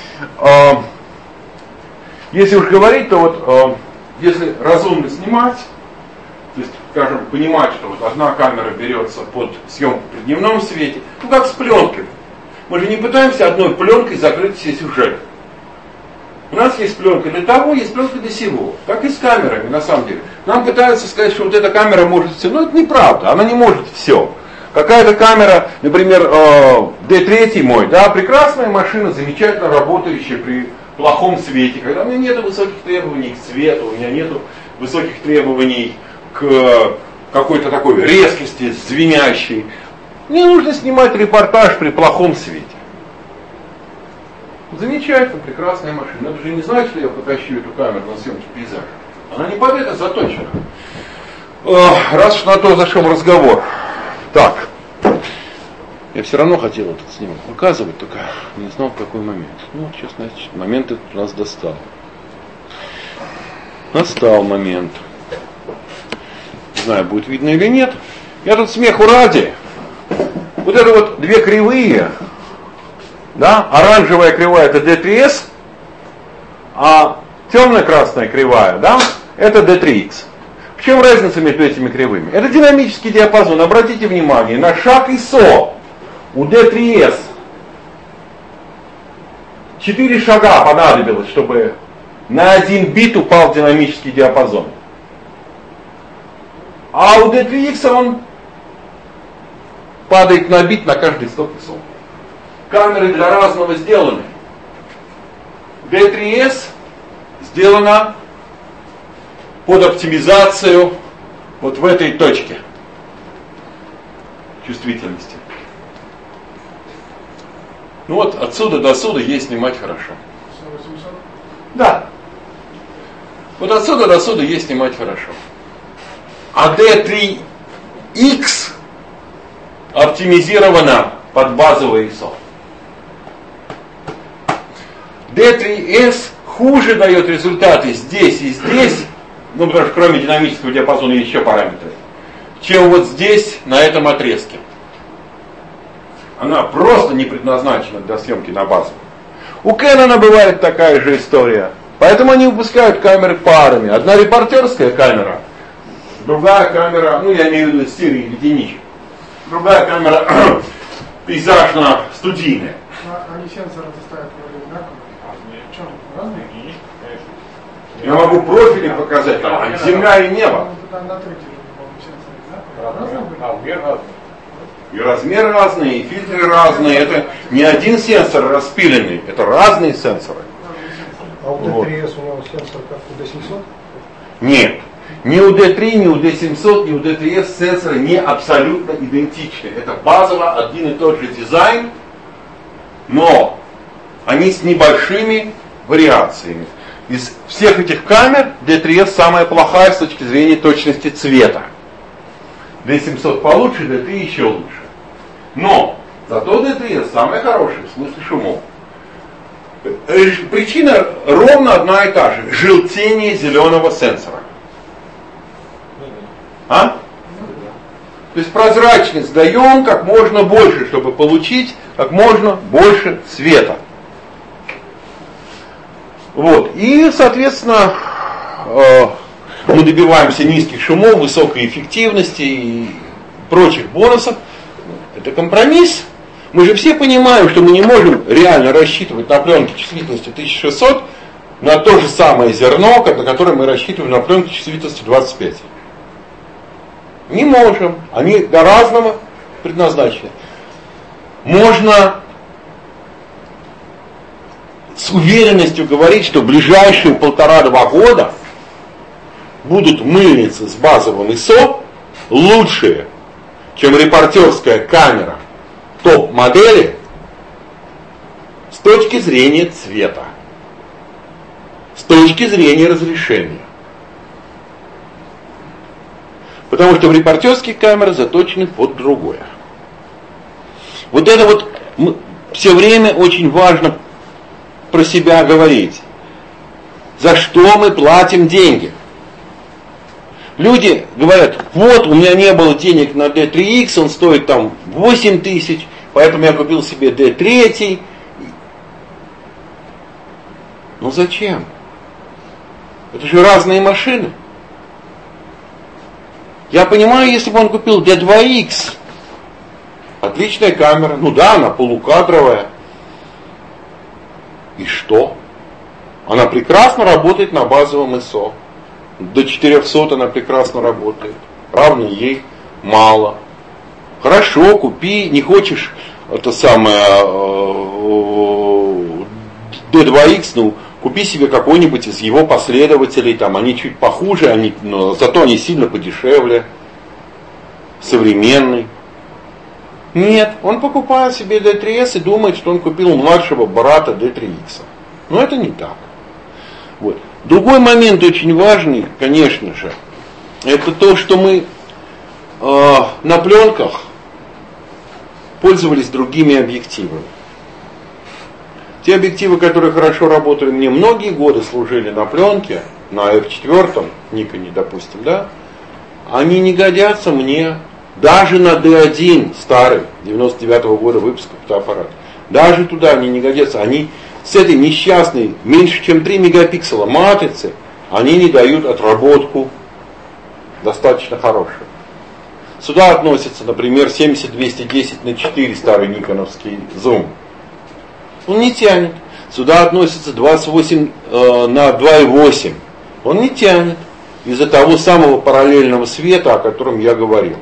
Если уж говорить, то вот если разумно снимать, то есть, скажем, понимать, что вот одна камера берется под съемку при дневном свете, ну как с пленкой. Мы же не пытаемся одной пленкой закрыть все сюжеты. У нас есть пленка для того, есть пленка для сего. Так и с камерами, на самом деле. Нам пытаются сказать, что вот эта камера может все. Но это неправда, она не может все. Какая-то камера, например, D3 мой, да, прекрасная машина, замечательно работающая при плохом свете, когда у меня нет высоких требований к свету, у меня нет высоких требований к какой-то такой резкости, звенящей. Мне нужно снимать репортаж при плохом свете. Замечательно, прекрасная машина. Это же не значит, что я потащу эту камеру на съемку пейзажа. Она не под это заточена. Раз уж на то зашел разговор. Так. Я все равно хотел этот снимок показывать, только не знал в какой момент. Ну, вот сейчас, значит, момент этот у нас достал. Настал момент. Не знаю, будет видно или нет. Я тут смеху ради. Вот это вот две кривые. Да? Оранжевая кривая это D3S, а темно-красная кривая, да, это D3X. В чем разница между этими кривыми? Это динамический диапазон. Обратите внимание, на шаг ISO у D3S 4 шага понадобилось, чтобы на 1 бит упал динамический диапазон. А у D3X он падает на бит на каждый 100 пикселей. Камеры для разного сделаны. D3S сделана под оптимизацию вот в этой точке чувствительности. Ну вот отсюда до сюда ей снимать хорошо. Да. Вот отсюда до сюда ей снимать хорошо. А D3X оптимизирована под базовый ISO. D3S хуже дает результаты здесь и здесь, ну потому что кроме динамического диапазона есть еще параметры, чем вот здесь, на этом отрезке. Она просто не предназначена для съемки на базу. У Canon бывает такая же история. Поэтому они выпускают камеры парами. Одна репортерская камера, другая камера, ну я имею в виду из серии единичек. Другая камера пейзажно-студийная. Они сенсоры ставят одинаковые. В чем? Разные? Я могу профили показать, там земля и небо. И размеры разные, и фильтры разные. Это не один сенсор распиленный, это разные сенсоры. А у D3S у него сенсор как у D700? Нет. Ни у D3, ни у D700, ни у D3S сенсоры не абсолютно идентичны. Это базово один и тот же дизайн, но они с небольшими вариациями. Из всех этих камер D3S самая плохая с точки зрения точности цвета. D700 получше, D3 еще лучше. Но зато D3S самая хорошая в смысле шумов. Причина ровно одна и та же. Желтение зеленого сенсора. А? То есть прозрачность даем как можно больше, чтобы получить как можно больше света. Вот. И, соответственно, мы добиваемся низких шумов, высокой эффективности и прочих бонусов. Это компромисс. Мы же все понимаем, что мы не можем реально рассчитывать на пленке чувствительностью 1600 на то же самое зерно, на которое мы рассчитываем на пленке чувствительностью 25. Не можем. Они для разного предназначены. Можно с уверенностью говорить, что в ближайшие 1,5-2 года будут мыльницы с базовым ISO лучшие, чем репортерская камера топ-модели с точки зрения цвета, с точки зрения разрешения. Потому что в репортерские камеры заточены под другое. Вот это вот все время очень важно про себя говорить. За что мы платим деньги? Люди говорят, вот у меня не было денег на D3X, он стоит там 8 тысяч, поэтому я купил себе D3. Ну зачем? Это же разные машины. Я понимаю, если бы он купил D2X, отличная камера, ну да, она полукадровая. И что? Она прекрасно работает на базовом ISO. До 400 она прекрасно работает. Равно ей мало. Хорошо, купи, не хочешь это самое D2X, ну купи себе какой-нибудь из его последователей, там они чуть похуже, но зато они сильно подешевле, современный. Нет, он покупает себе D3S и думает, что он купил младшего брата D3X. Но это не так. Вот. Другой момент очень важный, конечно же, это то, что мы на пленках пользовались другими объективами. Те объективы, которые хорошо работали, мне многие годы служили на пленке, на F4, Никоне, допустим, да, они не годятся мне даже на D1 старый, 99-го года выпуска фотоаппарата. Даже туда они не годятся. Они с этой несчастной, меньше чем 3 мегапикселя матрицы, они не дают отработку достаточно хорошую. Сюда относится, например, 70-210/4 старый никоновский зум. Он не тянет. Сюда относится 28 на 2,8. Он не тянет из-за того самого параллельного света, о котором я говорил.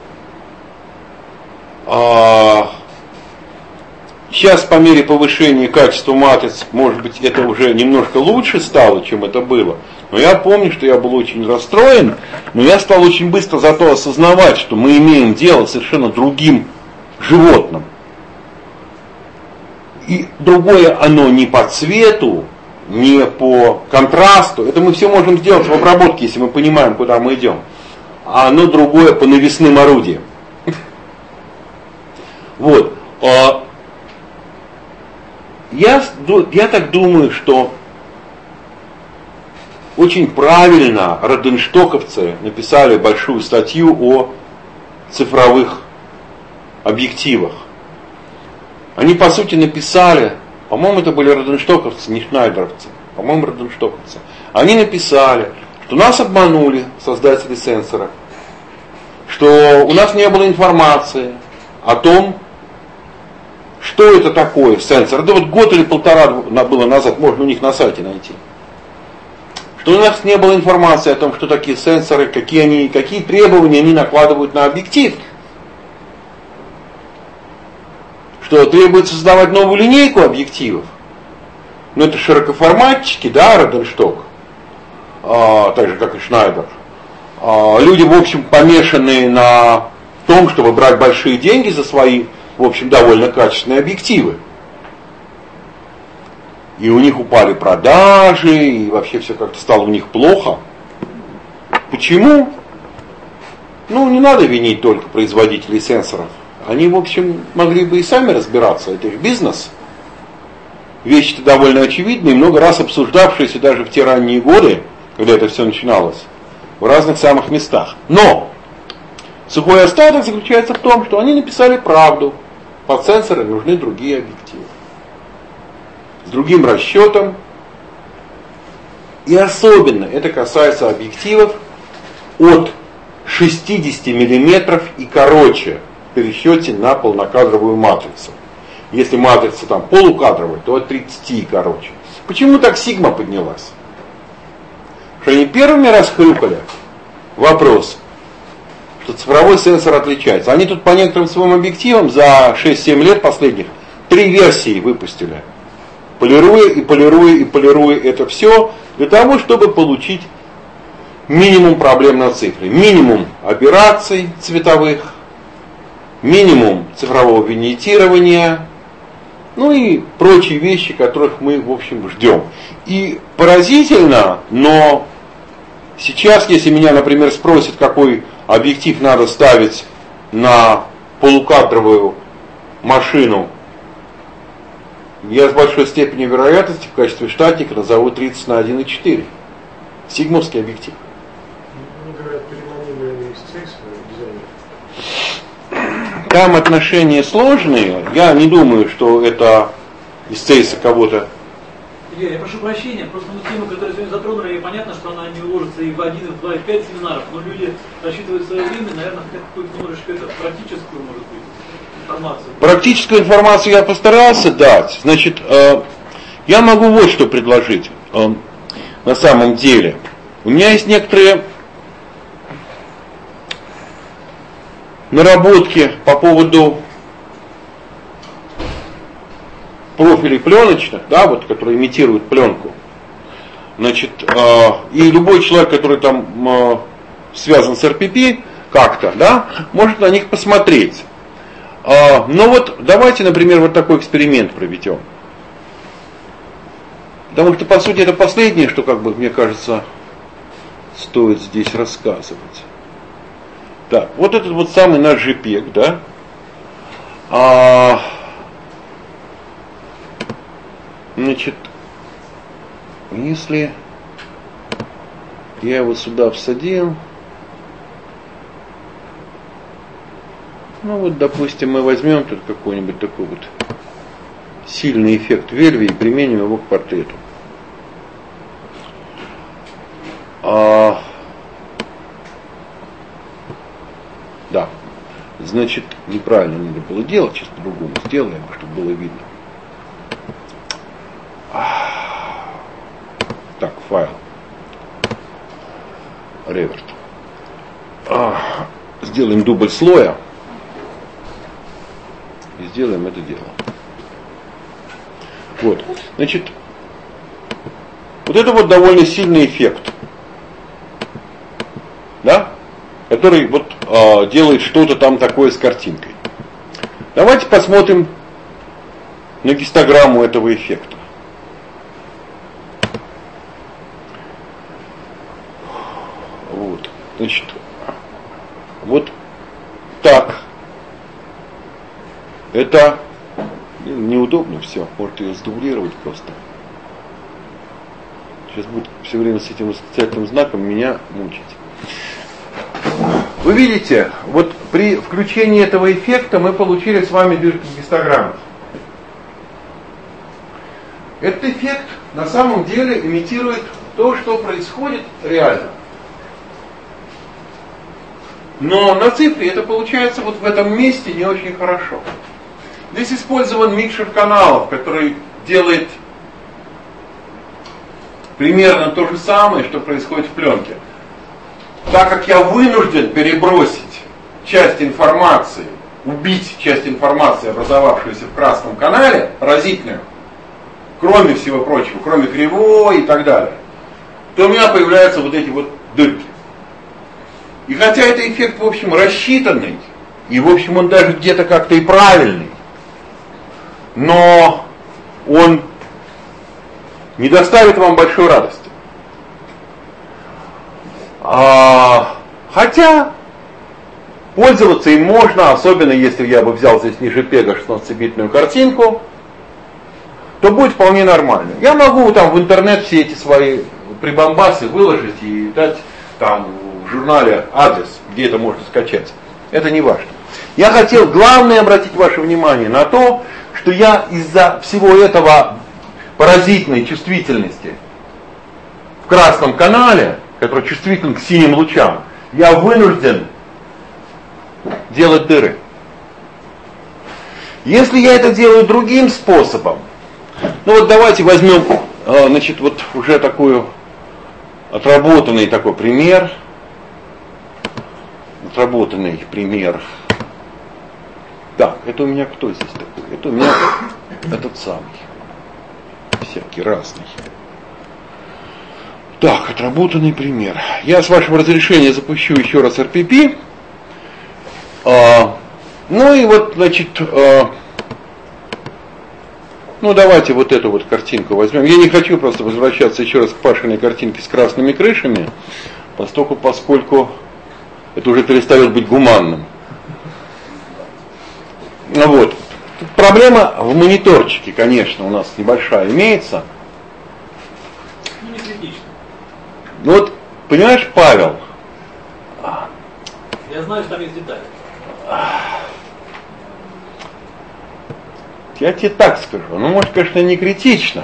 Сейчас по мере повышения качества матриц, может быть, это уже немножко лучше стало, чем это было. Но я помню, что я был очень расстроен, но я стал очень быстро зато осознавать, что мы имеем дело с совершенно другим животным. И другое оно не по цвету, не по контрасту. Это мы все можем сделать в обработке, если мы понимаем, куда мы идем. А оно другое по навесным орудиям. Вот. Я так думаю, что очень правильно роденштоковцы написали большую статью о цифровых объективах. Они, по сути, написали, по-моему, это были роденштоковцы, не шнайдеровцы, по-моему, роденштоковцы. Они написали, что нас обманули создатели сенсора, что у нас не было информации о том, что это такое сенсор. Да вот год или полтора было назад, можно у них на сайте найти. Что у нас не было информации о том, что такие сенсоры, какие требования они накладывают на объектив. Что требуется создавать новую линейку объективов. Ну это широкоформатчики, да, Роденшток, так же как и Шнайдер. Люди, в общем, помешанные на том, чтобы брать большие деньги за свои, в общем, довольно качественные объективы. И у них упали продажи, и вообще все как-то стало у них плохо. Почему? Ну, не надо винить только производителей сенсоров. Они, в общем, могли бы и сами разбираться, это их бизнес. Вещи-то довольно очевидные, много раз обсуждавшиеся даже в те ранние годы, когда это все начиналось, в разных самых местах. Но сухой остаток заключается в том, что они написали правду. Под сенсоры нужны другие объективы. С другим расчетом. И особенно это касается объективов от 60 мм и короче в пересчете на полнокадровую матрицу. Если матрица там полукадровая, то от 30 и короче. Почему так сигма поднялась? Что они первыми расхрюкали вопрос, что цифровой сенсор отличается. Они тут по некоторым своим объективам за 6-7 лет последних 3 версии выпустили. Полируя и полируя и полируя это все для того, чтобы получить минимум проблем на цифре. Минимум операций цветовых, минимум цифрового виньетирования, ну и прочие вещи, которых мы, в общем, ждем. И поразительно, но сейчас, если меня, например, спросят, какой объектив надо ставить на полукадровую машину, я с большой степенью вероятности в качестве штатника назову 30 на 1,4. Сигмовский объектив. Они говорят, переломили секс дизайнер. Там отношения сложные. Я не думаю, что это из Цейса кого-то. Илья, я прошу прощения, просто тему, которую сегодня затронули, и понятно, что она не уложится и в 1, и в 2, и в 5 семинаров, но люди рассчитывают свое время, наверное, хотят какую-то немножечко практическую, может быть, информацию. Практическую информацию я постарался дать. Значит, я могу вот что предложить. На самом деле, у меня есть некоторые наработки по поводу профилей пленочных, да, вот, которые имитируют пленку. Значит, и любой человек, который там связан с РПП как-то, да, может на них посмотреть. Но вот давайте, например, вот такой эксперимент проведем. Потому что, по сути, это последнее, что, как бы, мне кажется, стоит здесь рассказывать. Так, вот этот вот самый наш JPEG, да. Значит, если я его сюда всадил, ну вот, допустим, мы возьмем тут какой-нибудь такой вот сильный эффект Вельви и применим его к портрету. Да, значит, неправильно надо было делать, сейчас по-другому сделаем, чтобы было видно. Так, файл. Реверт. Сделаем дубль слоя. И сделаем это дело. Вот. Значит, вот это вот довольно сильный эффект. Да? Который вот делает что-то там такое с картинкой. Давайте посмотрим на гистограмму этого эффекта. Вот. Значит, вот так. Это неудобно все. Может ее сдублировать просто. Сейчас будет все время с этим восклицательным знаком меня мучить. Вы видите, вот при включении этого эффекта мы получили с вами гистограмму. Этот эффект на самом деле имитирует то, что происходит реально. Но на цифре это получается вот в этом месте не очень хорошо. Здесь использован микшер каналов, который делает примерно то же самое, что происходит в пленке. Так как я вынужден перебросить часть информации, убить часть информации, образовавшуюся в красном канале, паразитную, кроме всего прочего, кроме кривой и так далее, то у меня появляются вот эти вот дырки. И хотя это эффект, в общем, рассчитанный, и, в общем, он даже где-то как-то и правильный, но он не доставит вам большой радости. Хотя пользоваться им можно, особенно если я бы взял здесь не JPEG, а 16-битную картинку, то будет вполне нормально. Я могу там в интернет все эти свои прибамбасы выложить и дать там в журнале адрес, где это можно скачать. Это не важно. Я хотел главное обратить ваше внимание на то, что я из-за всего этого паразитной чувствительности в красном канале, который чувствителен к синим лучам, я вынужден делать дыры. Если я это делаю другим способом, ну вот давайте возьмем, значит, вот уже такой отработанный такой пример. Отработанный пример. Так, это у меня кто здесь такой? Это у меня этот самый. Всякий разный. Так, отработанный пример. Я с вашего разрешения запущу еще раз РПП. Ну и вот, значит, ну давайте вот эту вот картинку возьмем. Я не хочу просто возвращаться еще раз к Пашиной картинке с красными крышами, поскольку это уже перестает быть гуманным. Ну вот. Тут проблема в мониторчике, конечно, у нас небольшая имеется. Ну, не критично. Ну вот, понимаешь, Павел, Я знаю, что там есть детали. Я тебе так скажу, ну может, конечно, не критично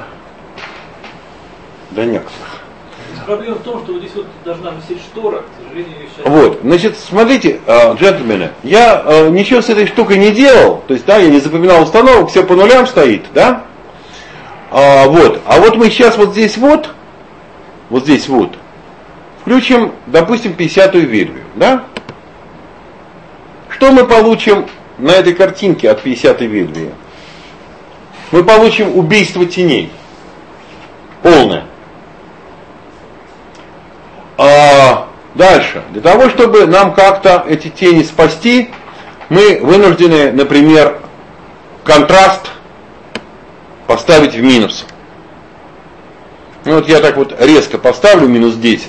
для некоторых. Проблема в том, что вот здесь вот должна висеть штора, к сожалению, ее сейчас... Вот, значит, смотрите, джентльмены, я ничего с этой штукой не делал, то есть, да, я не запоминал установок, все по нулям стоит, да? Вот, а вот мы сейчас вот здесь вот включим, допустим, 50-ю ветвь, да? Что мы получим на этой картинке от 50-й ветви? Мы получим убийство теней. Полное. Дальше. Для того, чтобы нам как-то эти тени спасти, мы вынуждены, например, контраст поставить в минус. Ну вот я так вот резко поставлю минус 10.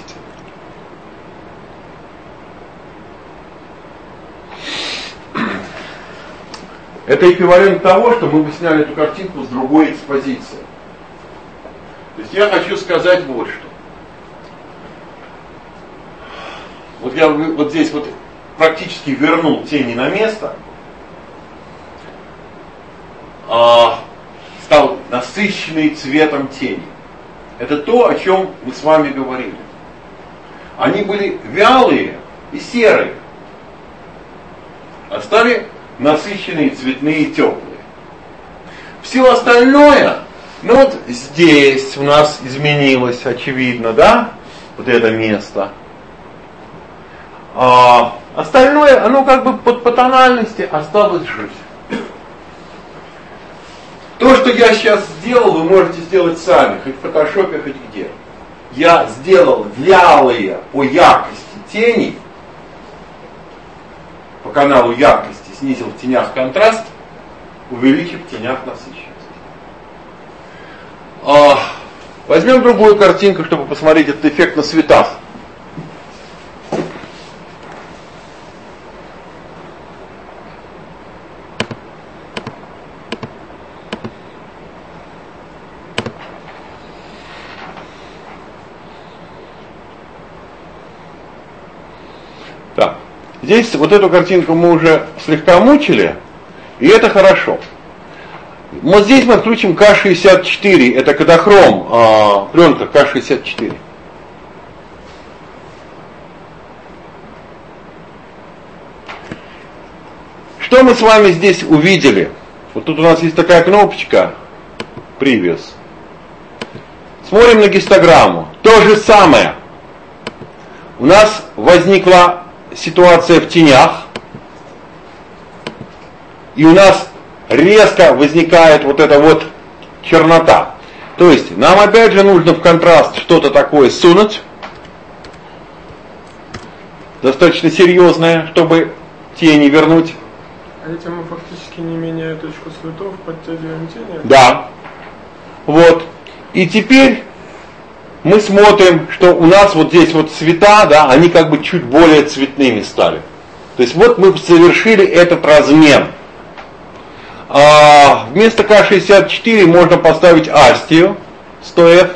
Это эквивалент того, что мы бы сняли эту картинку с другой экспозиции. То есть я хочу сказать вот что. Вот я вот здесь вот практически вернул тени на место, стал насыщенный цветом тени. Это то, о чем мы с вами говорили. Они были вялые и серые, а стали насыщенные, цветные и теплые. Все остальное, ну вот здесь у нас изменилось, очевидно, да, вот это место. Остальное, оно как бы по тональности осталось жить. То, что я сейчас сделал, вы можете сделать сами, хоть в фотошопе, хоть где. Я сделал вялые по яркости тени, по каналу яркости снизил в тенях контраст, увеличив в тенях насыщенность. Возьмем другую картинку, чтобы посмотреть этот эффект на цветах. Так, здесь вот эту картинку мы уже слегка мучили, и это хорошо. Вот здесь мы включим К64, это кодахром, пленка К64. Что мы с вами здесь увидели? Вот тут у нас есть такая кнопочка Previous. Смотрим на гистограмму. То же самое. У нас возникла ситуация в тенях, и у нас резко возникает вот эта вот чернота. То есть нам опять же нужно в контраст что-то такое сунуть, достаточно серьезное, чтобы тени вернуть. А этим мы фактически, не меняя точку светов, подтягиваем тени? Да. Вот. И теперь мы смотрим, что у нас вот здесь вот цвета, да, они как бы чуть более цветными стали. То есть вот мы совершили этот размен. Вместо К64 можно поставить Астию 100F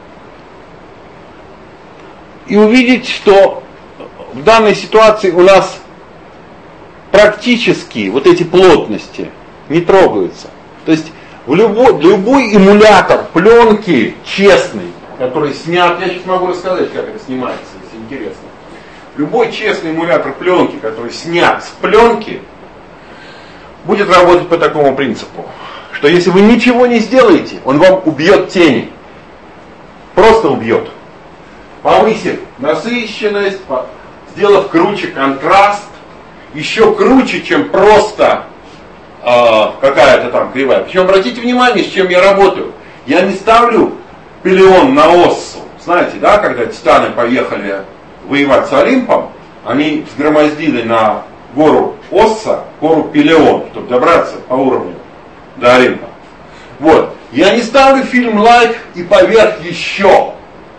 и увидеть, что в данной ситуации у нас практически вот эти плотности не трогаются. То есть любой эмулятор пленки честный, который снят, я сейчас могу рассказать, как это снимается, если интересно. Любой честный эмулятор пленки, который снят с пленки, будет работать по такому принципу, что если вы ничего не сделаете, он вам убьет тени. Просто убьет. Повысит насыщенность, сделав круче контраст, еще круче, чем просто какая-то там кривая. Причем обратите внимание, с чем я работаю. Я не ставлю Пелион на Оссу. Знаете, да, когда титаны поехали воевать с Олимпом, они взгромоздили на гору Осса, гору Пелион, чтобы добраться по уровню до Олимпа. Вот. Я не ставлю фильм лайк и поверх еще.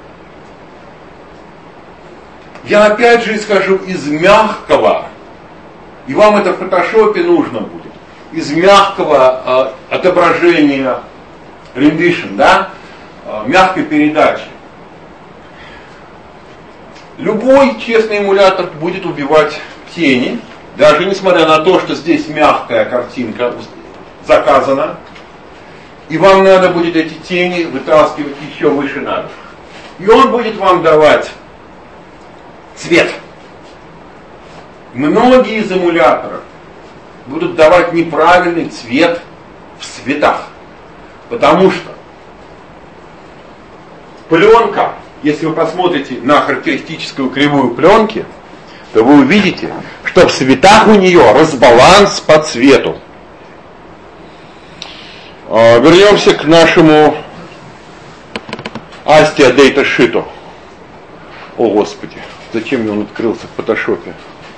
Я опять же исхожу из мягкого, и вам это в фотошопе нужно будет, из мягкого отображения rendition, да, мягкой передачи. Любой честный эмулятор будет убивать тени, даже несмотря на то, что здесь мягкая картинка заказана, и вам надо будет эти тени вытаскивать еще выше наверх. И он будет вам давать цвет. Многие из эмуляторов будут давать неправильный цвет в цветах. Потому что пленка, если вы посмотрите на характеристическую кривую пленки, то вы увидите, что в цветах у нее разбаланс по цвету. Вернемся к нашему Astia дейташиту. О Господи, зачем он открылся в фотошопе?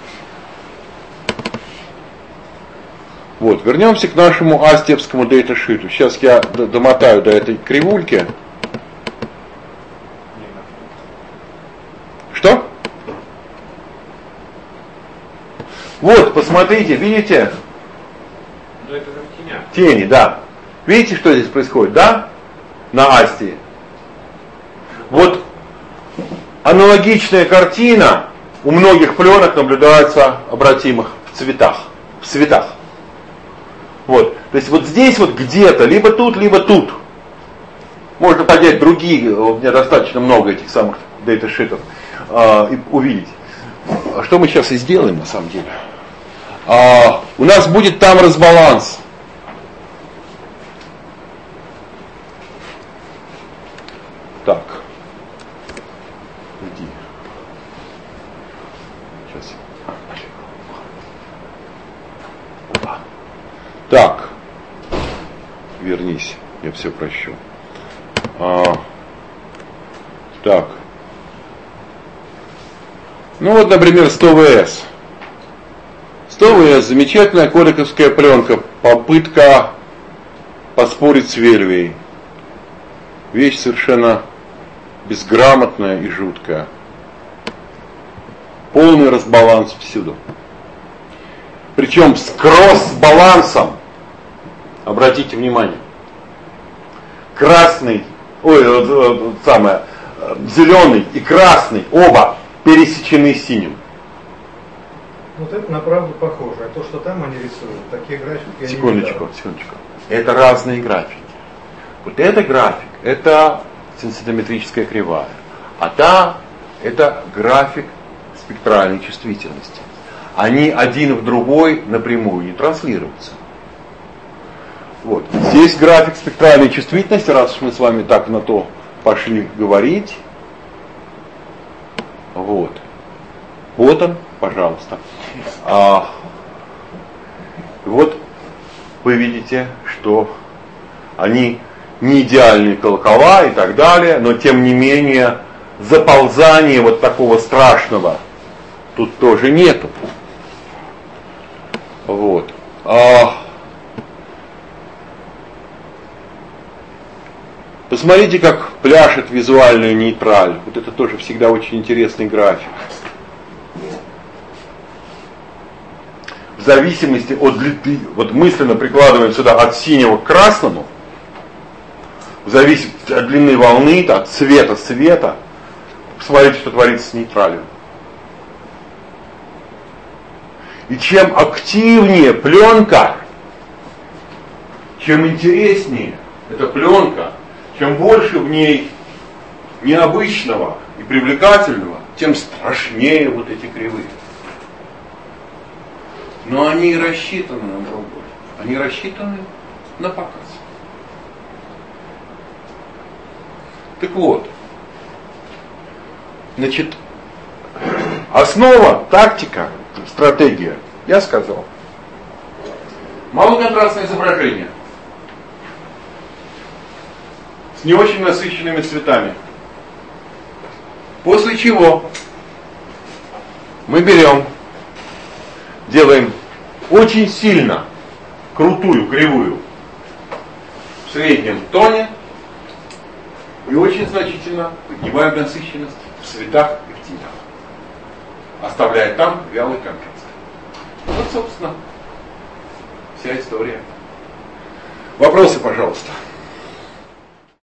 Вот, вернемся к нашему астиевскому дейташиту. Сейчас я домотаю до этой кривульки. Что? Вот, посмотрите, видите? Ну это там теня. Тени, да. Видите, что здесь происходит, да? На Астии. Вот аналогичная картина у многих пленок наблюдается обратимых в цветах. В цветах. Вот. То есть вот здесь вот где-то, либо тут, либо тут. Можно поднять другие, у меня достаточно много этих самых дейташитов, и увидеть. Что мы сейчас и сделаем на самом деле. У нас будет там разбаланс. Так. Иди. Сейчас. Опа. Так. Вернись, я все прощу. Так. Ну вот, например, 100 ВС. 100 ВС замечательная кодековская пленка. Попытка поспорить с Вельвией. Вещь совершенно безграмотная и жуткая. Полный разбаланс всюду. Причем с кросс-балансом. Обратите внимание. Красный, зеленый и красный оба пересечены синим. Вот это на правду похоже. А то, что там они рисуют, такие графики я не видал. Секундочку. Это разные графики. Вот это график, это сенситометрическая кривая. А та, это график спектральной чувствительности. Они один в другой напрямую не транслируются. Вот. Здесь график спектральной чувствительности, раз уж мы с вами так на то пошли говорить. Вот. Вот он, пожалуйста. Вот вы видите, что они не идеальные колокола и так далее, но тем не менее заползания вот такого страшного тут тоже нету. Вот. Посмотрите, как пляшет визуальная нейтраль. Вот это тоже всегда очень интересный график. В зависимости от длины, вот мысленно прикладываем сюда от синего к красному, в зависимости от длины волны, от цвета света, посмотрите, что творится с нейтралью. И чем активнее пленка, чем интереснее эта пленка, чем больше в ней необычного и привлекательного, тем страшнее вот эти кривые. Но они и рассчитаны на другое. Они рассчитаны на показ. Так вот, значит, основа, тактика, стратегия, я сказал. Малоконтрастное изображение с не очень насыщенными цветами. После чего мы берем, делаем очень сильно крутую кривую в среднем тоне и очень значительно поднимаем насыщенность в цветах и в тенях, оставляя там вялый контраст. Вот, собственно, вся история. Вопросы, пожалуйста.